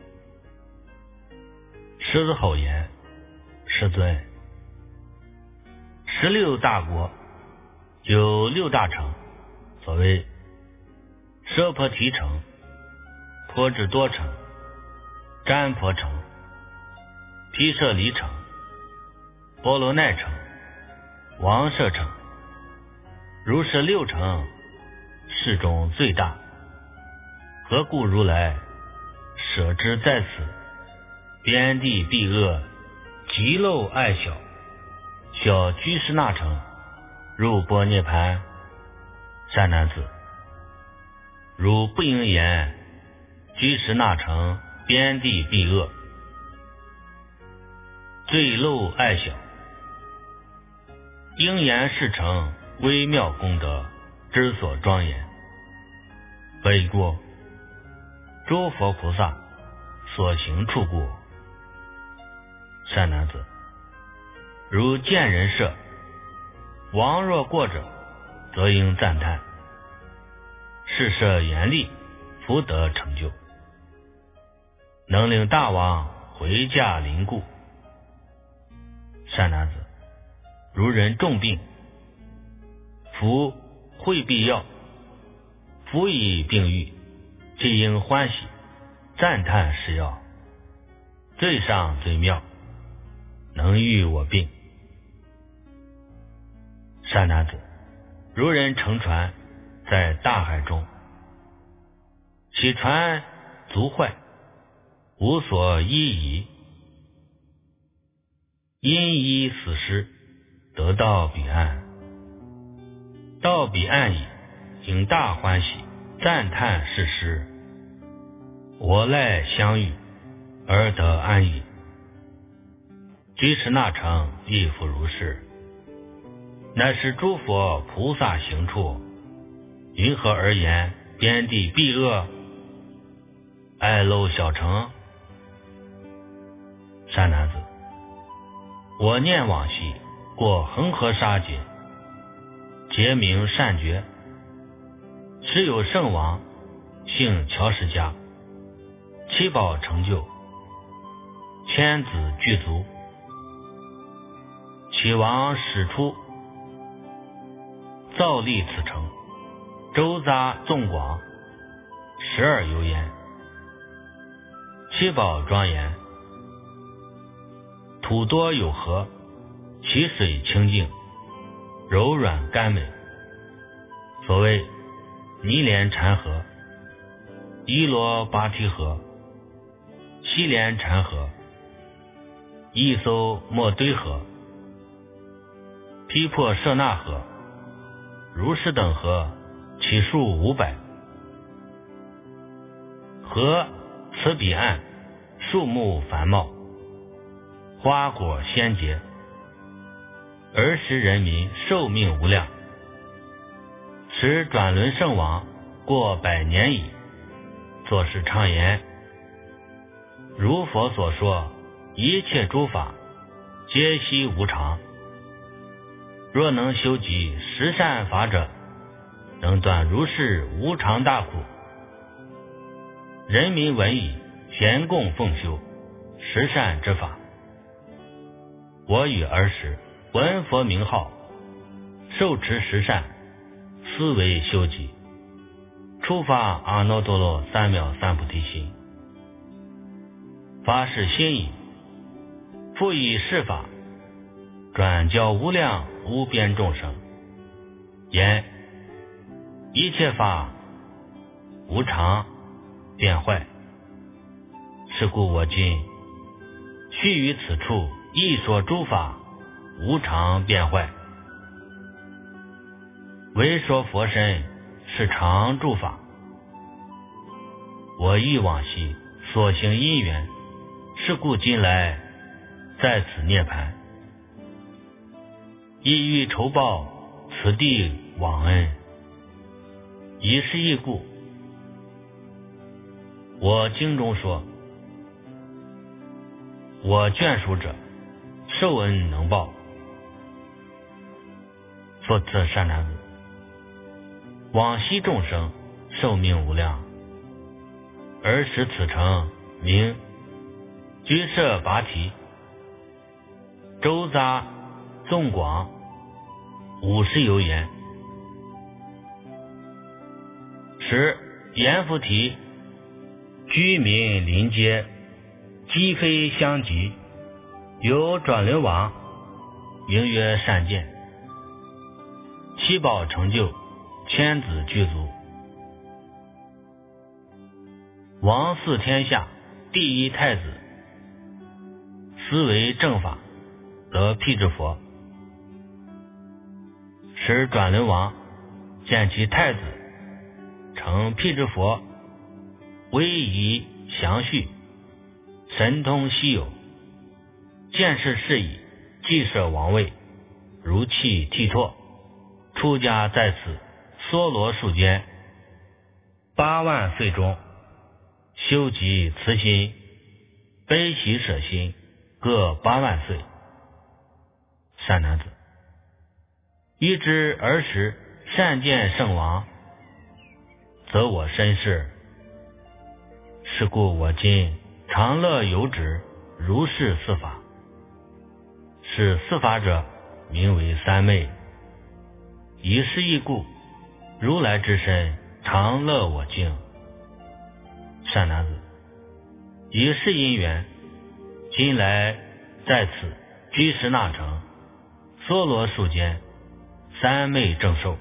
狮子吼言：世尊，十六大国有六大城，所谓奢婆提城、婆智多城、占婆城、毗舍离城、波罗奈城、王舍城。如是六城，是中最大。何故如来舍之在此？边地避恶，极漏爱小，小居士那城，入般涅盘。善男子，如不应言居士那城边地避恶，最漏爱小，应言是成微妙功德之所庄严。非过诸佛菩萨所行处故。善男子，如见人设，王若过者，则应赞叹。是设严厉，福德成就，能令大王回驾临故。善男子，如人重病，服会必药，服以病愈，即应欢喜，赞叹是药，最上最妙，能愈我病。善男子，如人乘船在大海中，其船足坏，无所依倚，因依死尸，得到彼岸。到彼岸矣，应大欢喜，赞叹是师。我来相遇， 而得安逸。居士那城亦复如是，乃是诸佛菩萨行处，云何而言边地避恶，爱陋小乘？善男子，我念往昔过恒河沙劫，结名善觉，时有圣王姓乔氏家，七宝成就，千子具足。其王始出，造立此城，周匝纵广，十二由焉，七宝庄严，土多有河，其水清净，柔软甘美。所谓尼连禅河、伊罗巴提河、西连禅河、伊搜莫堆河、毗婆舍那河，如是等河，其数五百。河此彼岸，树木繁茂，花果鲜结，儿时人民寿命无量。时转轮圣王过百年矣，作是唱言：如佛所说，一切诸法皆悉无常。若能修集十善法者，能断如是无常大苦。人民闻已，咸共奉修十善之法。我与儿时闻佛名号，受持十善，思维修集，触发阿耨多罗三藐三菩提心，发誓心意，复以是法转教无量无边众生，言一切法无常变坏。是故我今须于此处亦说诸法无常变坏，唯说佛身是常住法。我忆往昔所行因缘，是故今来在此涅槃，意欲酬报此地往恩。以是义故，我经中说，我眷属者受恩能报。说此善男子，往昔众生寿命无量，而使此城名居舍跋提，周匝纵广，五十由焉。时阎浮提居民临街，鸡飞相及，有转轮王名曰善见，七宝成就，千子具足。王祀天下第一太子，思为正法，得辟支佛。时转轮王见其太子成辟支佛，威仪详叙，神通稀有，见是事矣，既舍王位，如泣涕唾，出家在此娑罗树间，八万岁中修集慈心，悲喜舍心各八万岁。善男子，欲知儿时善见圣王，则我身世。是故我今常乐有止，如是四法。是四法者，名为三昧。以是义故，如来之身常乐我净。善男子，以是因缘，今来在此居士那城娑罗树间，三昧正受。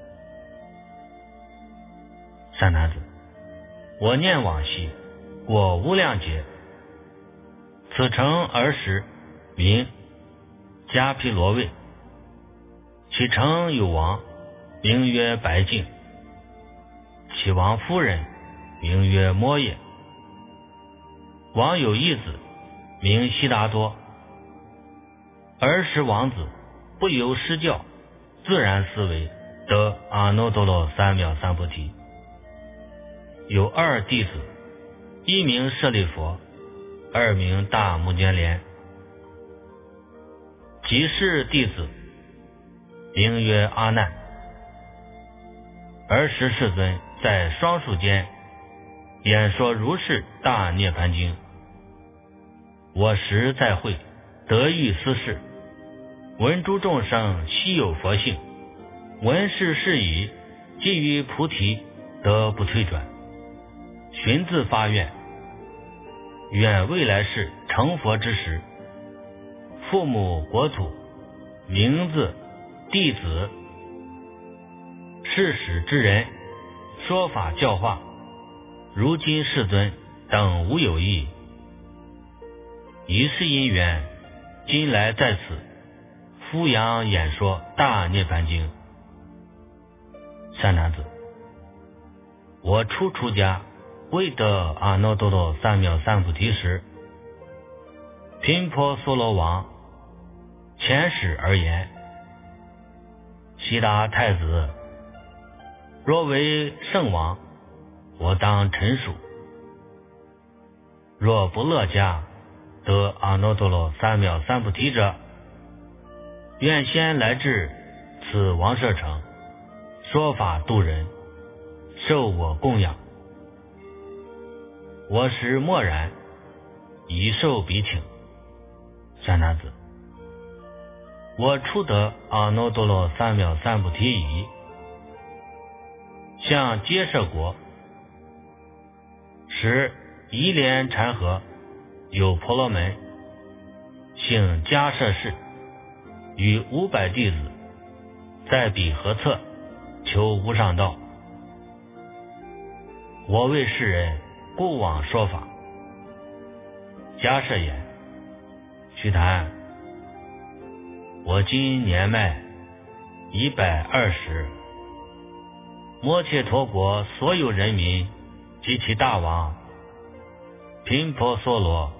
善男子，我念往昔过无量劫，此城儿时名迦毗罗卫，其城有王名曰白净，其王夫人名曰摩耶， 王有一子，名悉达多。儿时王子不由施教，自然思维，得阿耨多罗三藐三菩提。有二弟子，一名舍利弗，二名大目犍连。即是弟子，名曰阿难。儿时世尊在双树间演说如是大涅盘经，我时在会，得遇斯事，闻诸众生悉有佛性，闻是事已，即于菩提得不退转，寻自发愿，愿未来世成佛之时，父母国土名字弟子世使之人说法教化，如今世尊等无有异，一世因缘，今来在此敷扬演说大涅盘经。善男子，我初出家未得阿耨多罗三藐三菩提时，频婆娑罗王遣使而言，悉达太子，若为圣王，我当陈属；若不乐家得阿耨多罗三藐三菩提者，愿先来至此王舍城，说法度人，受我供养。我时默然，以受彼请。善男子，我初得阿耨多罗三藐三菩提已，向迦舍国，时夷连禅河有婆罗门，姓迦舍氏，与五百弟子在彼河侧求无上道。我为世人故往说法。迦舍言：须谈，我今年迈一百二十，摩羯陀国所有人民及其大王频婆娑罗，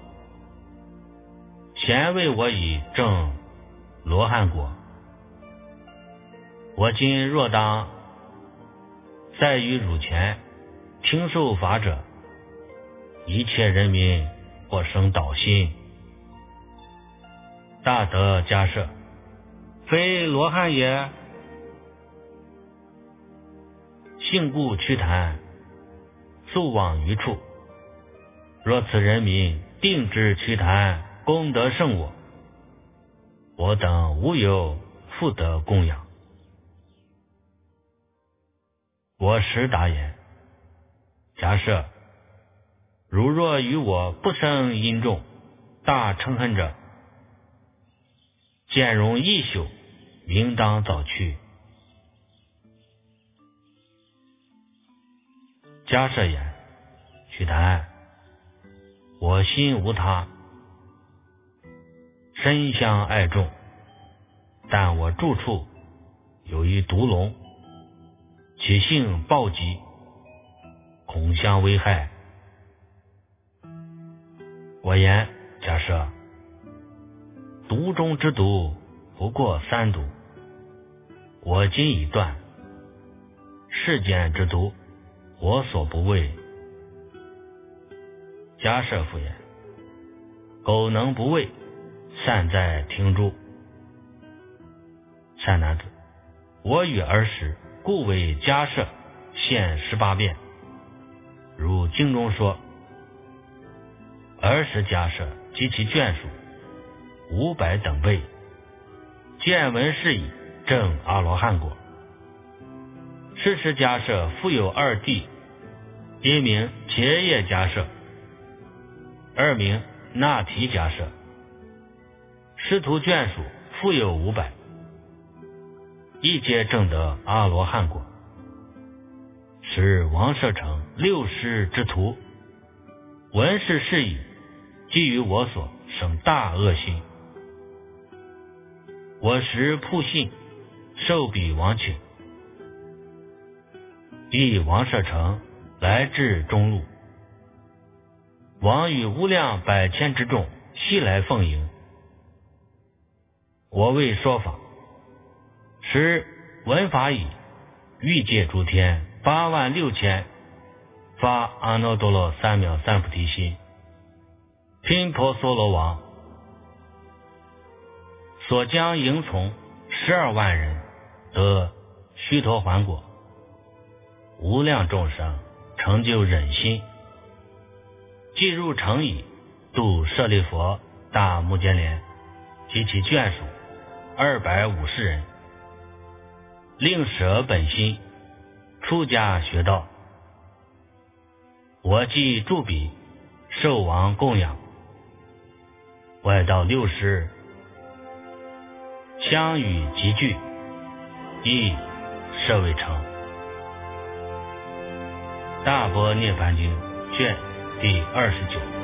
咸为我以正罗汉果。我今若当在于汝前听受法者，一切人民或生导心。大德迦舍，非罗汉也？幸故屈谈，速往于处。若此人民定知屈谈功德胜我，我等无有复得供养。我时答言：迦舍，如若与我不生因重，大嗔恨者，见容一宿，应当早去。迦舍言：须谈，我心无他，身相爱众，但我住处有一毒龙，其性暴疾，恐相危害。我言：迦舍，毒中之毒不过三毒，我今已断，世间之毒我所不畏。迦舍复言：苟能不畏，善在听住。善男子，我与儿时故为迦舍现十八变，如经中说，儿时迦舍及其眷属五百等辈，见闻是已，证阿罗汉果。是时迦舍复有二弟，一名伽叶迦舍，二名那提迦舍，师徒眷属复有五百，一皆证得阿罗汉果。时王舍城六师之徒闻是事已，基于我所生大恶心。我时铺信，受彼王请。亦王舍城来至中路， 王与无量百千之众悉来奉迎。我为说法，使闻法已，欲界诸天八万六千发阿耨多罗三藐三菩提心，频婆娑罗王所将迎从十二万人得须陀洹果，无量众生成就忍心，即入城矣，度舍利佛、大目犍连及其眷属二百五十人，令舍本心，出家学道。我即住彼，受王供养。外道六十日，相与集聚，亦设为成。大般涅槃经卷第二十九。